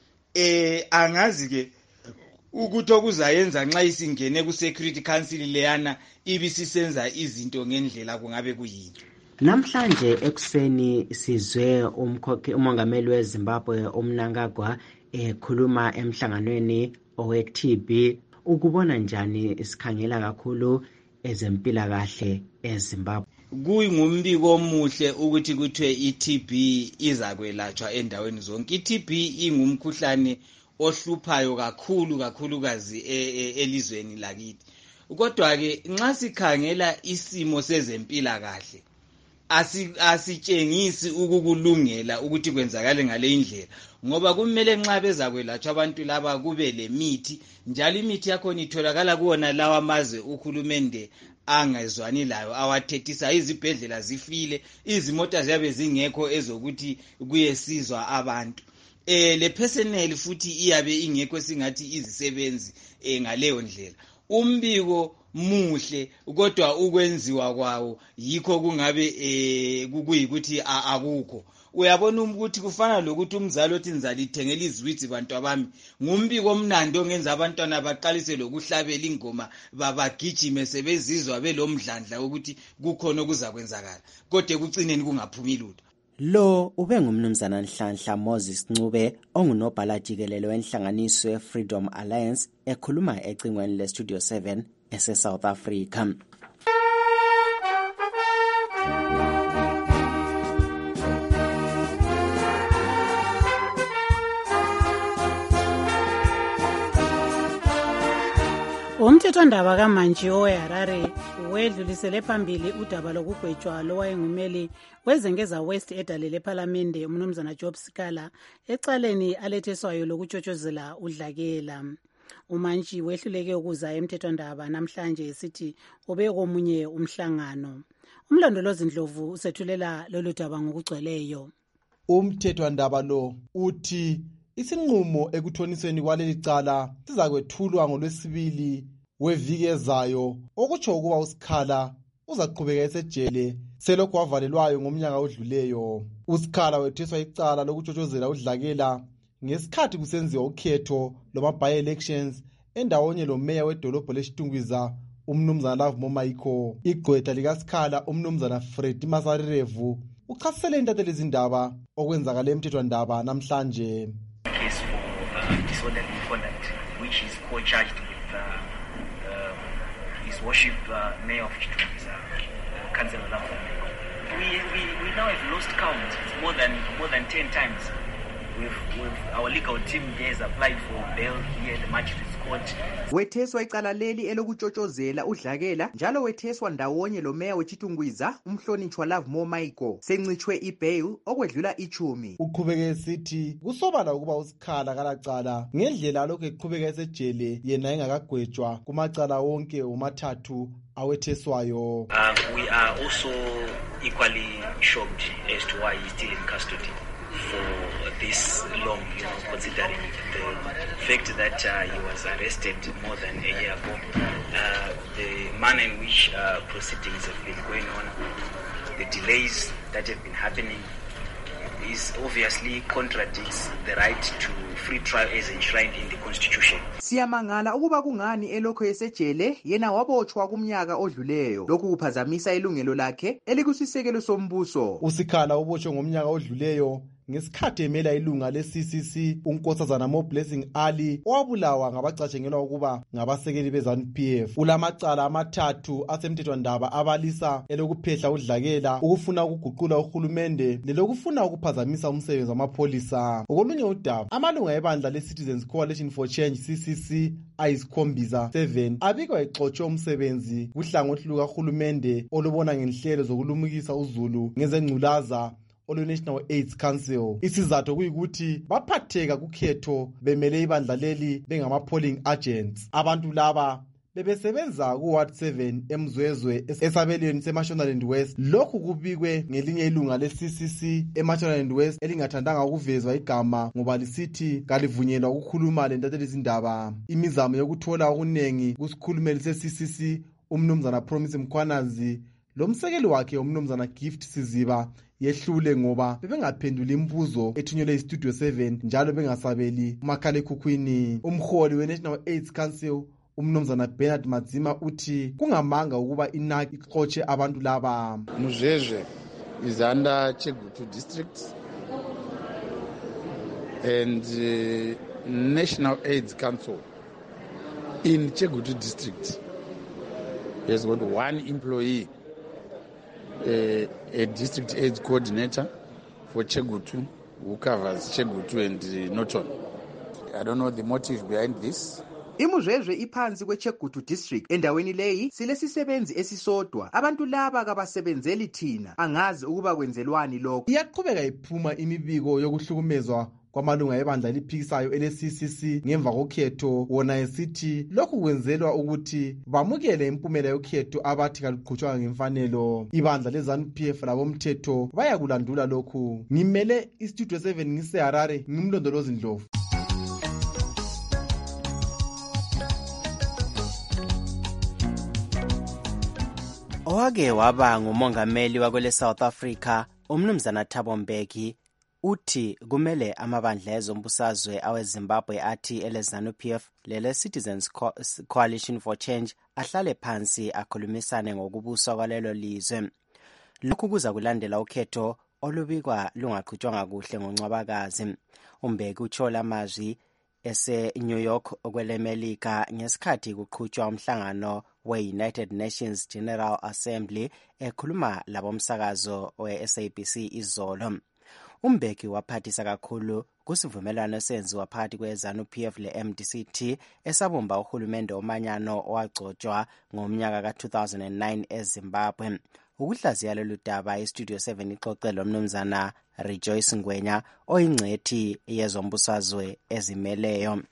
Eh angazi ke ukuthi okuzayenza nxa isingene ku Security Council leyana ibisisenza izinto ngendlela kungabe kuyini. Namhlanje ekuseni sizwe umkhokhe umongameli weZimbabwe uMnangagwa ekhuluma emhlanganweni owe-T B. Ukubona njani isikhangela kakhulu ezempilakahle eZimbabwe? Kuyingumbiko omuhle ukuthi kuthiwe i-T B izakwelatshwa endaweni zonke. I-T B ingumkhuhlane ohluphayo kakhulu kakhulukazi elizweni lakithi. Kodwa ke nxa sikhangela isimo sezempilakahle asitshengisi ukukulungela ukuthi kwenzakale ngale indlela ngoba kumele nxa bezakwelatshwa abantu laba kube lemithi njalo imithi yakhona itholakala kuona lawa amazwe uhulumende angezwani layo awathethisa izibhedlela zifile izimota ziyabe zingekho ezokuthi kuyesizwa abantu. Eh le personnel futhi iyabe ingekho singathi izisebenzi eh ngaleyo ndlela. Umbiko muhle kodwa ukwenziwa kwawo yikho kungabe eh kuyikuthi akukho. Uyabona ukuthi kufana lokuthi umzali othi nizalithengela izwitsi bantu abami ngumbiko omnandi ongenza abantwana baqalise lokuhlabela ingoma babagijime sebezizwa belomdlandla ukuthi kukhona okuzakwenzakala kodwa ekucineni kungaphumi lutho. Lo ube ngumnumzana Nhlanhla Moses Ncube ongunobhala jikelele wenhlanganiso ye-Freedom Alliance ekhuluma ecingweni le-Studio seven ese-South Africa. Umthethwandaba kaMantshi oweHarare wedlulisele phambili udaba lokugwetshwa lowayengumeli wezengeza West edalele ePhalamende umnumzana Job Sikala ecaleni aletheswayo lokutshotshozela udlakela. uMantshi wehluleke ukuza emthethwandaba namhlanje esithi ubekomunye umhlangano. Umlondolozi Ndlovu usethulela lolu daba ngokugcweleyo. Umthethwandaba lo uthi isinqumo ekuthonisweni kwaleli cala sizakwethulwa ngolwesibili weviki ezayo okutsho ukuba uSikhala uzaqhubeka esejele selokhu wavalelwayo ngomnyaka odluleyo. uSikhala wetheswa icala lokutshotshozela udlakela ngesikhathi kusenziwa ukhetho loma by-elections endawonye lomeya wedolobho leSitungwiza umnumzana Love Momaiko. Igqwetha likaSikhala umnumzana Fred Masarirevu uchasisele intatheli izindaba okwenzakala emthethwandaba namhlanje. Disorderly conduct, which is co-charged with uh, uh, His Worship uh, Mayor of Chitungwiza, uh, Councillor Love Momaiko. We, we we now have lost count. It's more than more than ten times. We've, we've, our legal team has applied for bail here at the Magistrates Court. Wetheswa icala leli elokutshotshozela udlakela njalo wetheswa ndawonye lo meya weChitungwiza umhlonitshwa Love Momaiko sencitshwe ibail okwedlula ichumi. Uqhubeke esithi kusobala ukuba uSikhala kalacala ngendlela lokho eqhubeka esejele yena engakagwetshwa kumacala wonke umathathu awetheswayo. Uh, we are also equally shocked as to why he's still in custody. for this long, you know, considering the fact that uh, he was arrested more than a year ago, uh, the manner in which uh, proceedings have been going on, the delays that have been happening, is obviously contradicts the right to free trial as enshrined in the Constitution. Siyamangala ukuba kungani elokho esejele yena wabotshwa kumnyaka odluleyo. Lokhu kuphazamisa ilungelo lakhe elikusisekelo sombuso. uSikhala ubotshwe ngomnyaka odluleyo ngesikhathi emela ilunga le-C C C unkosazana Mo Blessing Ali owabulawa ngabacatshengelwa ukuba ngabasekeli be-ZANU P F. Ulamacala amathathu asemthethwandaba abalisa elokuphehla udlakela, ukufuna ukuguqula uhulumende nelokufuna ukuphazamisa umsebenzi wamapholisa. Ngokolunye udaba, amalunga ebandla le-Citizens Coalition for Change C C C ayisikhombisa seven abikwa exotshwe umsebenzi kuhlangothi lukahulumende olubona ngenhlelo zokulumukisa uzulu ngezengculaza olu-National AIDS Council. Isizathu kuyikuthi baphatheka kukhetho bemele ibandla leli bengama-polling agents. Abantu laba bebesebenza ku-Ward seven emzwezwe esabelweni seMashonaland West. Lokhu kubikwe ngelinye ilunga le-C C C eMashonaland West elingathandanga ukuvezwa igama ngoba lisithi kalivunyelwa ukukhuluma lentathelizindaba. Imizamo yokuthola okunengi kusikhulumeli se-C C C umnumzana Promise Mkhwanazi lomsekeli wakhe umnumzana Gift Siziba yehlule ngoba bebengaphendula imibuzo ethunyelwe iStudio seven njalo bengasabeli umakhalekhukhwini. Umholi we-National AIDS Council umnumzana Bernard Madzima uthi kungamanga ukuba inaki ixotshe abantu laba. Muzvezve is under Chegutu district and uh, National AIDS Council in Chegutu district has got one employee, uh, a district AIDS coordinator for Chegutu who covers Chegutu and uh, Noton. I don't know the motive behind this. Imuzvezve iphansi kweChegutu district. Endaweni leyi silesisebenzi esisodwa. Abantu laba kabasebenzeli thina. Angazi ukuba kwenzelwani lokho. Iyaqhubeka iphuma imibiko yokuhlukumezwa kwamalunga ebandla eliphikisayo ele-C C C ngemva kokhetho, wona esithi lokhu kwenzelwa ukuthi bamukele impumela yokhetho abathi kaluqhutshwanga ngemfanelo. Ibandla le-ZANU P F labomthetho bayakulandula lokhu. Ngimele iStudio seven ngiseHarare, ngimlondolozi Ndlovu. Owake waba ngumongameli wakwele South Africa umnumzana Thabo Mbeki uthi kumele amabandla ezombusazwe aweZimbabwe athi ele-ZANU P F lele Citizens Co Coalition for Change ahlale phansi akhulumisane ngokubuswa kwalelo lizwe. Lokhu kuza kulandela ukhetho olubikwa lungaqhutshwanga kuhle ngoNcwabakazi. uMbeki utsho amazwi ese New York okwelemelika ngesikhathi kuqhutshwa umhlangano we-United Nations General Assembly ekhuluma labomsakazo we-S A B C izolo. uMbeki waphathisa kakhulu kusivumelwano esenziwa phakathi kwe-ZANU P F le-M D C T esabumba uhulumende omanyano owagcotshwa ngomnyaka ka two thousand nine eZimbabwe. Ukuhlaziya lolu daba iStudio seven ixoxe lomnumzana Rejoice Ngwenya oyingcethi yezombusazwe ezimeleyo.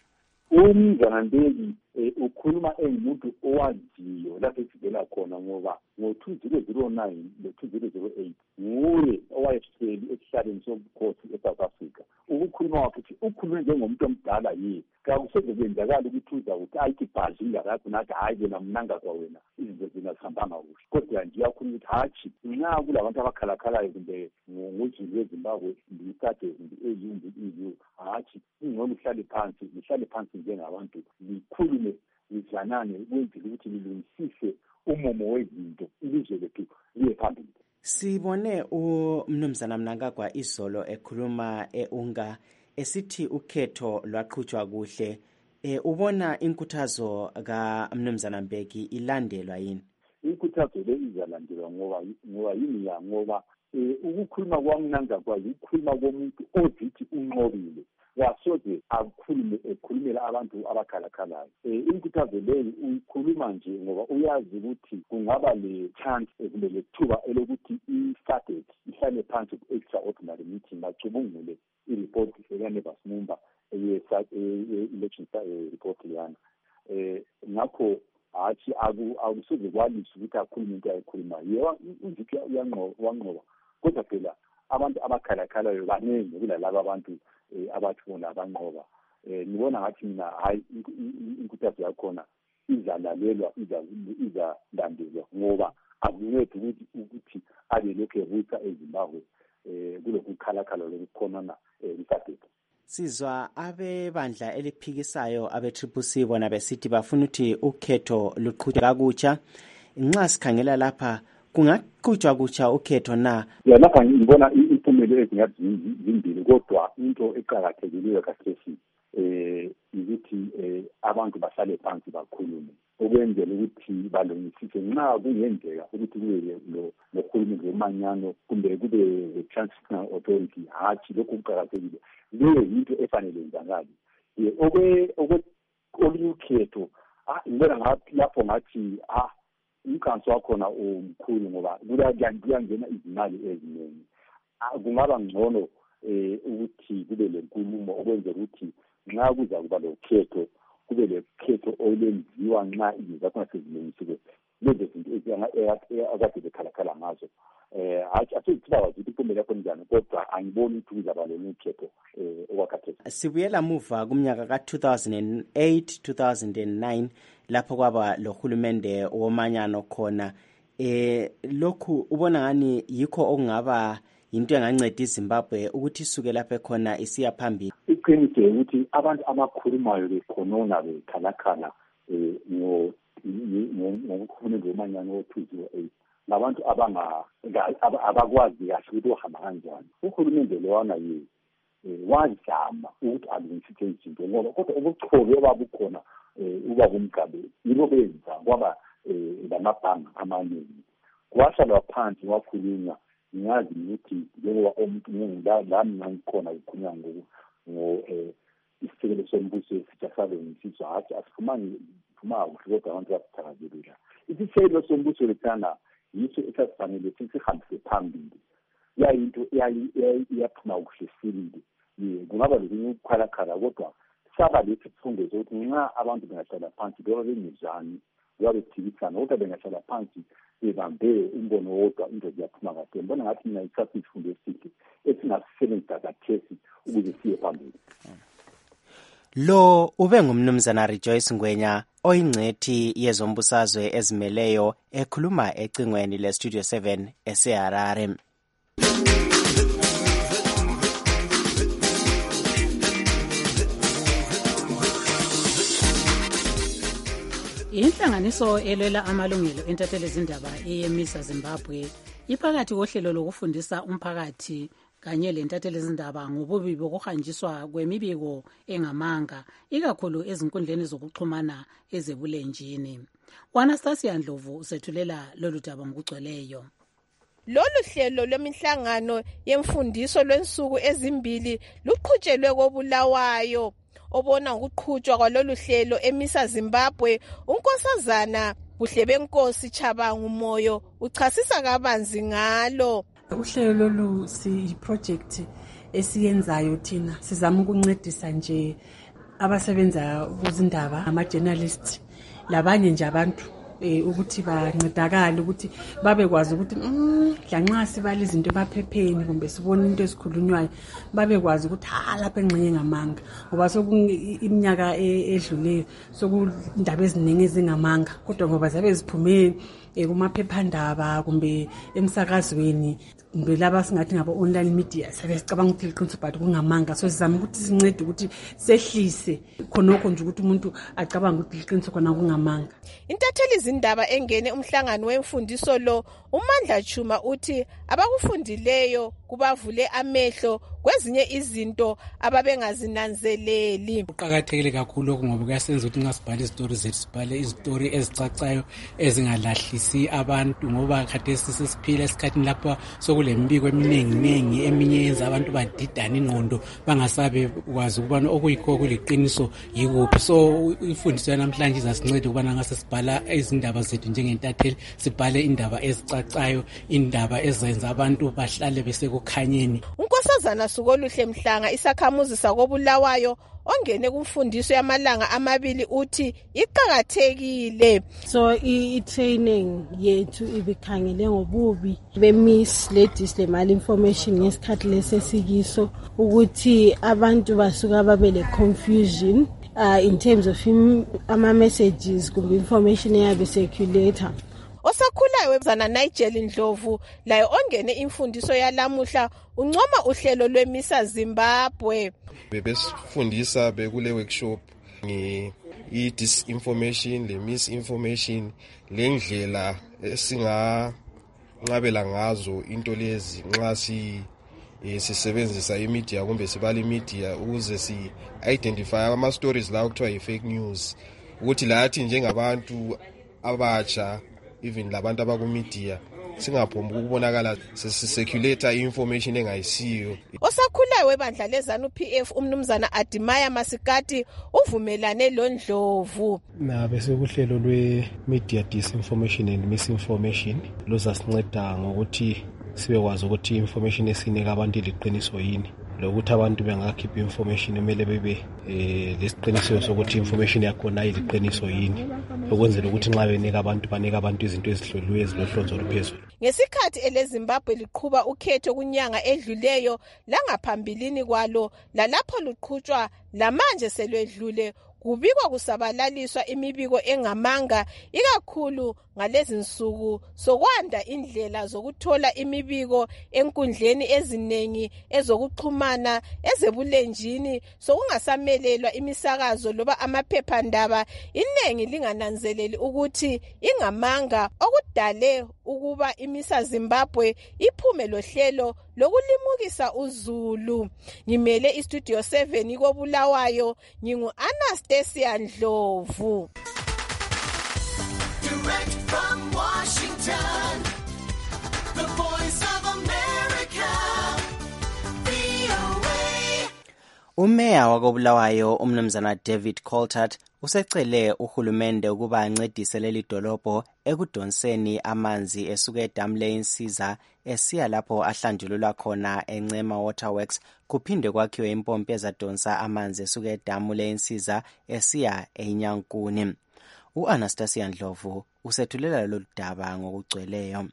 Umnumzana Mbeki ukhuluma engumuntu owaziyo lapho esivela khona ngoba ngo-two thousand nine no-two thousand eight nguye owayehleli esihlalweni sobukhosi eSouth Africa. Ukukhuluma wakhe uthi ukhulume njengomuntu omdala yini, kakuseze kwenzakala ukuthi uza ukuthi ayithi bhazi ingakakho nathi hhayi wena mnanga kwawena izinto zingazihambanga kuhle. Kodwa nje uyakhuluma ukuthi hatshi nxa kulabantu abakhalakhalayo kumbe ngozulu weZimbabwe ndiyithathe ndiyeyumbi iyu hatshi ingcono uhlale phansi lihlale phansi njengabantu likhulume lizanane kwenzile ukuthi lilungisise umumo wezinto ilizwe lethu liye phambili. Sibone umnumzana Mnangagwa izolo ekhuluma eUnga esithi ukhetho lwaqhutshwa kuhle. E, ubona inkuthazo kaMnumzana Mbeki ilandelwa yini? Inkuthazo le izalandelwa ngoba ngoba yini ya ngoba ukukhuluma kwaMnangagwa ukukhuluma komuntu ozithi unqobile. Yasoze akhulume ekhulumela abantu abakhalakhalayo. Inkuthazo leyo uyikhuluma nje ngoba uyazi ukuthi kungaba le chance kumbe le thuba elokuthi i-started ihlale phansi ku-extraordinary meeting bacubungule i-report ekane basimumba ye-election report liyana. Ngakho hatshi akusoze kwalisa ukuthi akhulume into ayikhulumayo. Yena uzithi uyanqoba kodwa phela abantu abakhalakalayo baningi kulalaba abantu abathi bona abanqoba. Ngibona ngathi mina hayi inkuthazo yakhona izalalelwa izalandelwa ngoba akuncedi ukuthi ukuthi abe lokhu ebusa eZimbabwe kulokhu khalakhala lokukhonana emhlabeni. Sizwa abebandla eliphikisayo abe-Triple C bona besithi bafuna ukuthi ukhetho luqhutshwe kakutsha. Nxa sikhangela lapha kungaqhutshwa kutsha ukhetho na? Ya lapha ngibona impumelo ezingathi zimbili kodwa into eqhakathekileyo kaSesi eh ukuthi abantu bahlale phansi bakhulume okwenzela ukuthi balungisise nxa kungenzeka ukuthi kube lo nokhulumelo lomanyano kumbe kube transitional authority hathi lokhu kuqhakathekile. Leyo into efanele yenzakale. Okwe okukhetho ah ngibona ngathi lapho ngathi ah umkhanso wakhona omkhulu ngoba kuyangena izimali eziningi. Kungaba ngcono eh ukuthi kube lenkulumo okwenzela ukuthi nxa kuza kuba lokhetho kube lekhetho olenziwa nxa izinto zakhona sezilungisiwe. Lezo zinto akade bekhalakhala ngazo eh asithiba ukuthi impumela yakho njani kodwa angiboni ukuthi kuzaba lokhetho okwakhathesi. Sibuyela muva kumnyaka ka two thousand eight two thousand nine lapho kwaba lohulumende womanyano khona. Eh lokhu ubona ngani yikho okungaba into enganceda iZimbabwe ukuthi isuke lapha khona isiya phambili. Iqiniso ukuthi abantu abakhulumayo bekhonona bekhalakhala eh ngo ngokukhuluma ngomanyano wo two thousand eight labantu abanga abakwazi kahle ukuthi uhamba kanjani. Uhulumende lowana yini wazama ukuthi alungisise izinto ngoba kodwa ubuchopho obabukhona uba kumgabe yibo benza kwaba lamabhanga amaningi kwashala phansi wakhulunywa. Ngiyazi ukuthi njengoba umuntu ngilami ngikhona ukukhulunywa ngoku ngo isikele sombuso esithathwe ngisizwa hathi asifumani phuma ukuthi kodwa abantu bathakazelela. Isikele sombuso lethana yiso esasifanele sihambise phambili. Ya into iyaphuma ukuhlesile. Kungaba lokunye ukukhalakhala kodwa saba lethi sifunde ukuthi nxa abantu bengahlala phansi beba bemizani babe thikisana kodwa bengahlala phansi bebambe umbono wodwa into ziyaphuma kahle. Mbona ngathi mina isathu isifundo esihle esingasebenzisa kathesi ukuze siye phambili. Lo ube ngumnumzana Rejoice Ngwenya oyingcethi yezombusazwe ezimeleyo ekhuluma ecingweni le Studio seven eseHarare. Inhlanganiso elwela amalungelo entatheli zindaba eyemisa Zimbabwe iphakathi kohlelo lokufundisa umphakathi kanye lentatheli zindaba ngobubi bokuhanjiswa kwemibiko engamanga ikakhulu ezinkundleni zokuxhumana ezebulenjini. Anastasia Ndlovu usethulela lolu daba ngokugcweleyo. Lolu hlelo lwemihlangano yemfundiso lwensuku ezimbili luqhutshelwe koBulawayo. Obona ukuqhutshwa kwalolu hlelo emisa Zimbabwe unkosazana Buhlebenkosi Chabangu Moyo uchasisa kabanzi ngalo. Uhlelo lolu si project esiyenzayo thina sizama ukuncedisa nje abasebenza kuzindaba ama journalists labanye nje abantu eh ukuthi bancedakala ukuthi babekwazi ukuthi mm lanxa sibala izinto baphepheni kumbe sibona into esikhulunywayo babekwazi ukuthi ha lapha engxenye ngamanga ngoba sokuiminyaka edluleyo sokundaba eziningi ezingamanga kodwa ngoba zabe ziphume kumaphephandaba kumbe emsakazweni kumbe laba singathi ngabo online media sebesicabanga ukuthi liqiniso but kungamanga so sizama ukuthi sincede ukuthi sehlise khonokho nje ukuthi umuntu acabanga ukuthi liqiniso khona kungamanga. Intatheli zindaba engene umhlangano wemfundiso lo uMandla Chuma uthi abakufundileyo kubavule amehlo kwezinye izinto ababengazinanzeleli. Kuqakathekile kakhulu lokho ngoba kuyasenza ukuthi ngasibhala izitori zethu sibhale izitori ezicacayo ezingalahlisi abantu ngoba khathesi sesiphila esikhathini lapha sokulembiko eminingi ningi eminye yenza abantu badidana ingqondo bangasabe kwazi ukubana okuyikho kuliqiniso yikuphi. So imfundiso yanamhlanje izasinceda ukubana ngase sibhala izindaba zethu njengentatheli sibhale indaba ezicacayo indaba ezenza abantu bahlale besekukhanyeni. Unkosazana Masuku Oluhle Mhlanga isakhamuzi sakobulawayo ongene kumfundiso yamalanga amabili uthi iqhakathekile. So i-training yethu ibikhangele ngobubi be-miss ladies le malinformation ngesikhathi lesesikiso ukuthi abantu basuka babe le confusion uh, in terms of ama-messages kumbe information eyabe circulator. Osakhulayo webzana Nigel Ndlovu layo ongene imfundiso yalamuhla uncoma uhlelo lwemisa Zimbabwe. Bebesifundisa bekule workshop nge i-disinformation le misinformation lendlela esinga ngabela ngazo into lezi nxa si sisebenzisa imedia kumbe sibala imedia ukuze si identify ama stories la kuthiwa i-fake news ukuthi lathi njengabantu abatsha even labantu abakumedia singaphomba ukubonakala sesicirculate information engayisiyo. Osakhulayo webandla lezanu P F umnumzana Adimaya Masikati uvumelane loNdlovu. Na besekuhlelo lwe media disinformation and misinformation lozasinceda ngokuthi sibekwazi ukuthi information esinika abantu liqiniso yini lokuthi abantu bengakhipha information emele bebe eh lesiqiniseko sokuthi information yakhona iliqiniso yini ukwenzela ukuthi nxa benika abantu banika abantu izinto ezihloliwe ezilohlonzo oluphezulu. Ngesikhathi eleZimbabwe liqhuba ukhetho kunyanga edluleyo langaphambilini kwalo lalapho luqhutshwa lamanje selwedlule kubikwa kusabalaliswa imibiko engamanga ikakhulu ngalezi nsuku sokwanda indlela zokuthola imibiko enkundleni ezinengi ezokuxhumana ezebulenjini sokungasamelelwa imisakazo loba amaphephandaba inengi lingananzeleli ukuthi ingamanga okudale ukuba imisa Zimbabwe iphume lohlelo lokulimukisa uZulu. Ngimele istudio seven kobulawayo ngingu Anastasia Ndlovu. Direct from Washington, the voice of America, V O A. Umeya wakobulawayo umnumzana David Coltart usecele uhulumende ukuba ancedise leli dolobho ekudonseni amanzi esuka edamu leInsiza esiya lapho ahlanjululwa khona eNcema Waterworks kuphinde kwakhiwe impompi ezadonsa amanzi esuka edamu leInsiza esiya eNyankuni. U-Anastasia Ndlovu usethulela lolu daba ngokugcweleyo.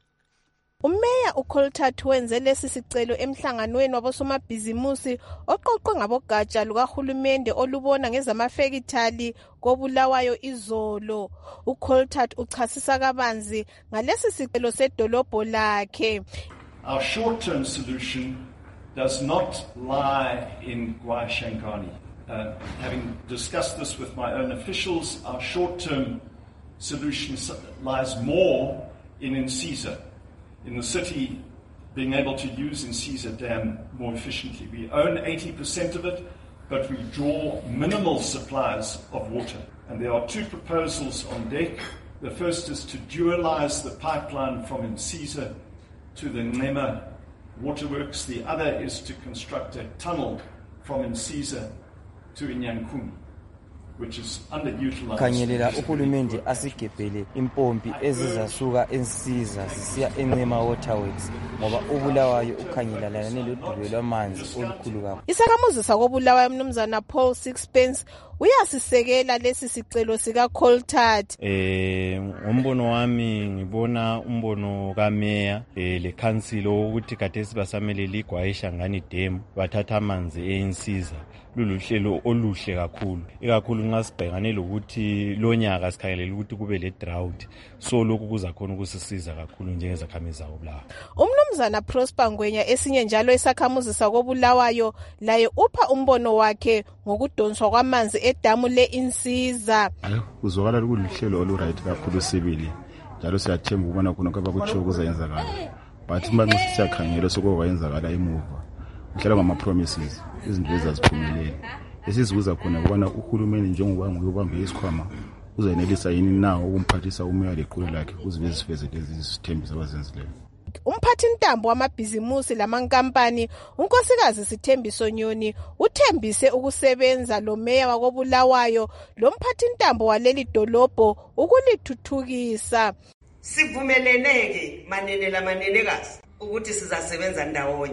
Umeya uColtart wenze lesi sicelo emhlanganweni wabosomabhizimusi oqoqwe ngabogatsha lukahulumende olubona ngezamafekithali kobulawayo izolo. uColtart uchasisa kabanzi ngalesi sicelo sedolobho lakhe. Our short-term solution does not lie in Guayashangani. Uh, having discussed this with my own officials, our short-term solution lies more in Insiza, in the city being able to use Insiza Dam more efficiently. We own eighty percent of it, but we draw minimal supplies of water. And there are two proposals on deck. The first is to dualize the pipeline from Insiza to the Ncema Waterworks. The other is to construct a tunnel from Insiza to Inyankuni, which is underutilized. Khanyelela uhulumende asigebhele impompi ezizasuka eNsiza zisiya eNcema Waterworks ngoba ubulawayo ukhanyelela nelodube lwamanzi olukhulu kakhulu. Isakhamuzi sakobulawayo umnumzana Paul Sixpence uyasisekela lesi sicelo sika Coltart. Eh ngombono wami ngibona umbono kameya eh le council ukuthi kade sibasamele ligwayeshangani dam bathatha amanzi eNsiza luluhlelo oluhle kakhulu ikakhulu nxa sibhekane lokuthi lonyaka sikhangelela ukuthi kube le drought so lokhu kuza khona ukusisiza kakhulu njengezakhamuzi zakobulawayo. Umnumzana Prosper Ngwenya esinye njalo isakhamuzi sakobulawayo laye upha umbono wakhe ngokudonswa kwamanzi edamu leInsiza. Kuzwakala kuluhlelo oluright kakhulu sibili njalo siyathemba ukubona khona kwabakutsho kuzayenzakala but manje siyakhangela sokwenzakala emuva mhlala ngama promises izinto ezaziphumelele esizibuza khona ukubona uhulumeni njengoba nguyobamba isikhwama uzayenelisa yini nawo ukumphathisa umeya lequlu lakhe uzibe zifeze lezi sithembiso abazenzileyo. Umphathi ntambo wamabhizimusi lamankampani unkosikazi Sithembiso Nyoni uthembise ukusebenza lo meya wakobulawayo lo mphathi ntambo waleli dolobho ukulithuthukisa. Sivumeleneke manene la manenekazi ukuthi sizasebenza ndawonye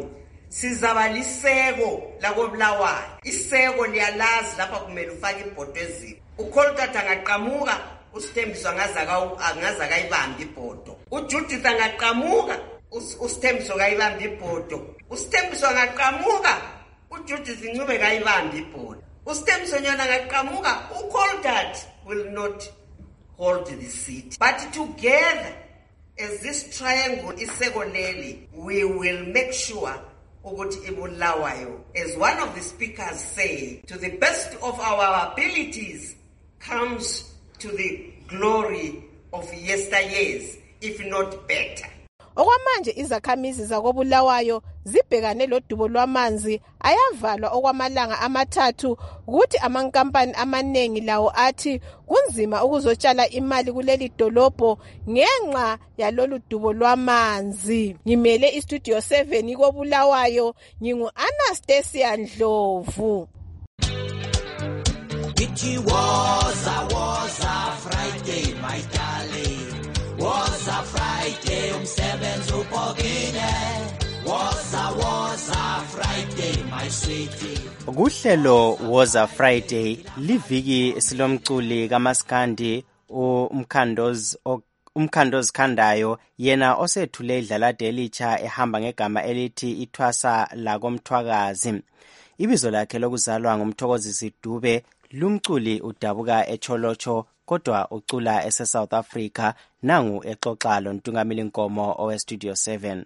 sizabaliseko lakobulawayo iseko liyalazi lapha kumele ufake ibhodo eziko uColtat angaqhamuka uSithembiso angaza kayibamba ibhodo uJudith angaqhamuka uSithembiso kayibamba ibhodo uSithembiso angaqhamuka uJudith Ncube kayibamba ibhodo uSithembiso nyona angaqhamuka uColtat will not hold the seat but together as this triangle iseko leli we will make sure ukuthi ibulawayo as one of the speakers say to the best of our abilities comes to the glory of yesteryears if not better. Okwamanje izakhamizi zakobulawayo zibhekane lodubo lwamanzi ayavalwa okwamalanga amathathu ukuthi amankampani amanengi lawo athi kunzima ukuzotshala imali kuleli dolobho ngenxa yalolu dubo lwamanzi. Ngimele istudio seven kobulawayo ngingu Anastasia Ndlovu. It was a was a Friday, my darling. Was a Friday, umsebenzi upokile. Was a was a Friday, my sweetie. Kuhlelo was a Friday liviki silomculi kaMaskandi umkhandozi umkhandozi khandayo yena osethule idlala delicha ehamba ngegama elithi ithwasa la komthwakazi. Ibizo lakhe lokuzalwa ngumthokozisi Dube. Lumculi udabuka eCholocho kodwa ucula ese South Africa nangu exoxa lo Ntungamili Nkomo owe Studio seven.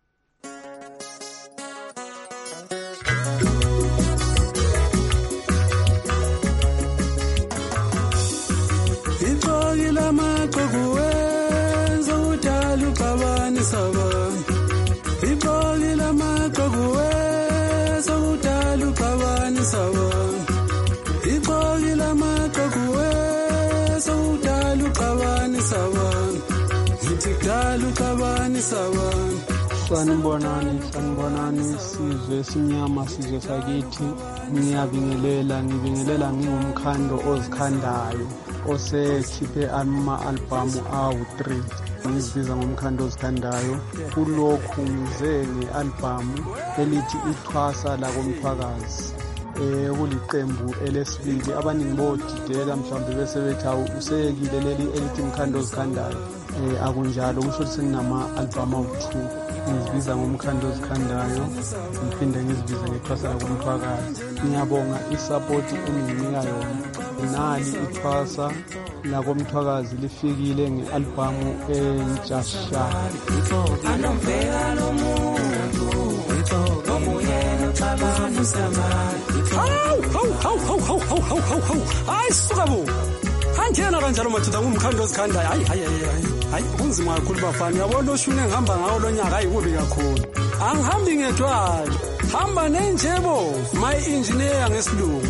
Ixokile amaqoku wenza udala uqabani sabani. Ixokile amaqoku wenza udala uqabani sabani. Ixokile amaqoku wenza udala uqabani sabani. Ngithi dala uqabani sabani. Sanibonani, sanibonani sizwe sinyama sizwe sakithi. Ngiyabingelela, ngibingelela ngingumkhando ozikhandayo osekhiphe ama-albamu awu three. Ngizibiza ngomkhando ozikhandayo. Kulokhu ngize nge-albamu elithi ithwasa la komthwakazi. Eh kuliqembu elesibili abaningi bodideka mhlawumbe bese bethawu useyekile leli elithi umkhando ozikhandayo. Eh akunjalo kusho ukuthi sinama album awu two. Ngizibiza ngomkhando ozikhandayo ngiphinde ngizibize ngethwasa la komthwakazi. Ngiyabonga isupport eninginika yona. Nali ithwasa la komthwakazi lifikile ngealbum entsha. Anomvela lo muntu ngomuyena ucabana samani. Hawu hawu hawu hawu hawu hawu hawu hawu hayi suka bo angena kanjalo madoda ngumkhando ozikhandayo hayi hayi hayi hayi kunzima kakhulu bafana yabona oshune ngihamba ngawo lo nyaka ayikubi kakhulu angihambi ngedwala hamba nenjebo my engineer ngesilungu.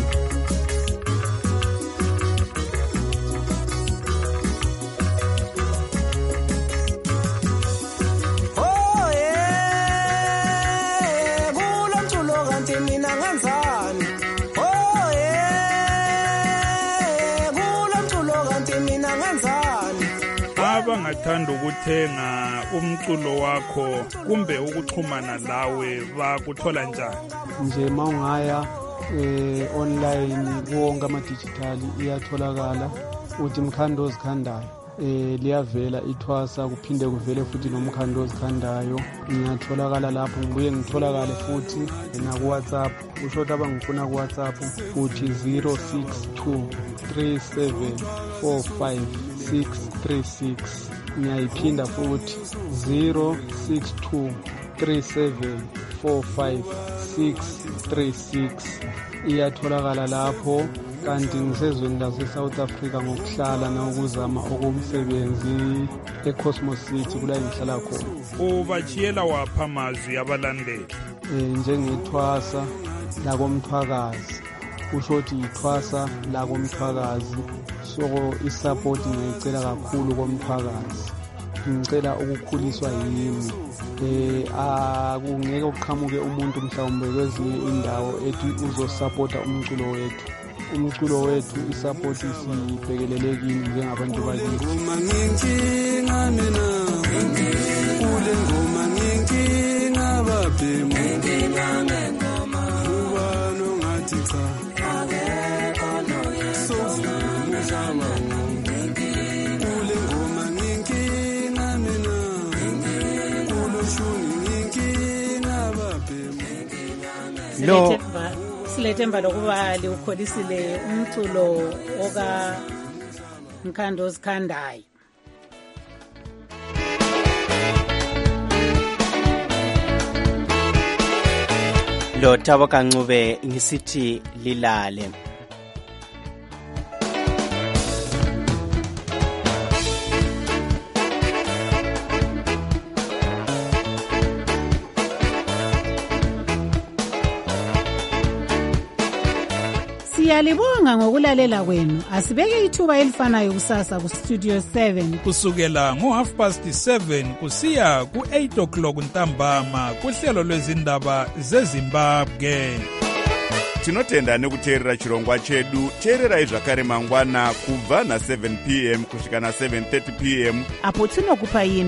Abangathanda ukuthenga umculo wakho kumbe ukuxhumana lawe bakuthola njani? Nje mawungaya eh online wonke ama digital iyatholakala uthi mkhando ozikhandayo eh liyavela ithwasa kuphinde kuvele futhi nomkhando ozikhandayo ngiyatholakala lapho ngibuye ngitholakale futhi na ku WhatsApp ushota abangifuna ku WhatsApp futhi zero six two three seven four five six three six ngiyayiphinda futhi zero six two three seven four five six three six iyatholakala lapho. Kanti ngisezweni lase-South Africa ngokuhlala nawukuzama okumsebenzi eCosmos City kula engihlala khona. Ubachiyela wapha amazwi abalandeli? Eh njengethwasa la komthwakazi kusho ukuthi ithwasa la komthwakazi soko isupport ngiyicela kakhulu komthwakazi. Ngicela ukukhuliswa yimi eh akungeke uqhamuke umuntu mhlawumbe kwezinye indawo ethi uzosupporta umculo wethu. Umculo wethu isupport sibhekelelekini njengabantu bakithi. Ngoma nginkinga mina ule ngoma nginkinga babhemu Silethemba silethemba lokuba liukholisile umculo oka Mkhando Zikhandayo. Lo Thabo Kancube ngisithi lilale. Siyalibonga ngokulalela kwenu. Asibeke ithuba elifanayo kusasa ku Studio seven kusukela ngo half past seven kusiya ku eight o'clock ntambama kuhlelo lwezindaba zeZimbabwe. Tinotenda nekuteerera chirongwa chedu. Teererai zvakare mangwana kubva na seven p m kusvika na seven thirty p m apo tinokupa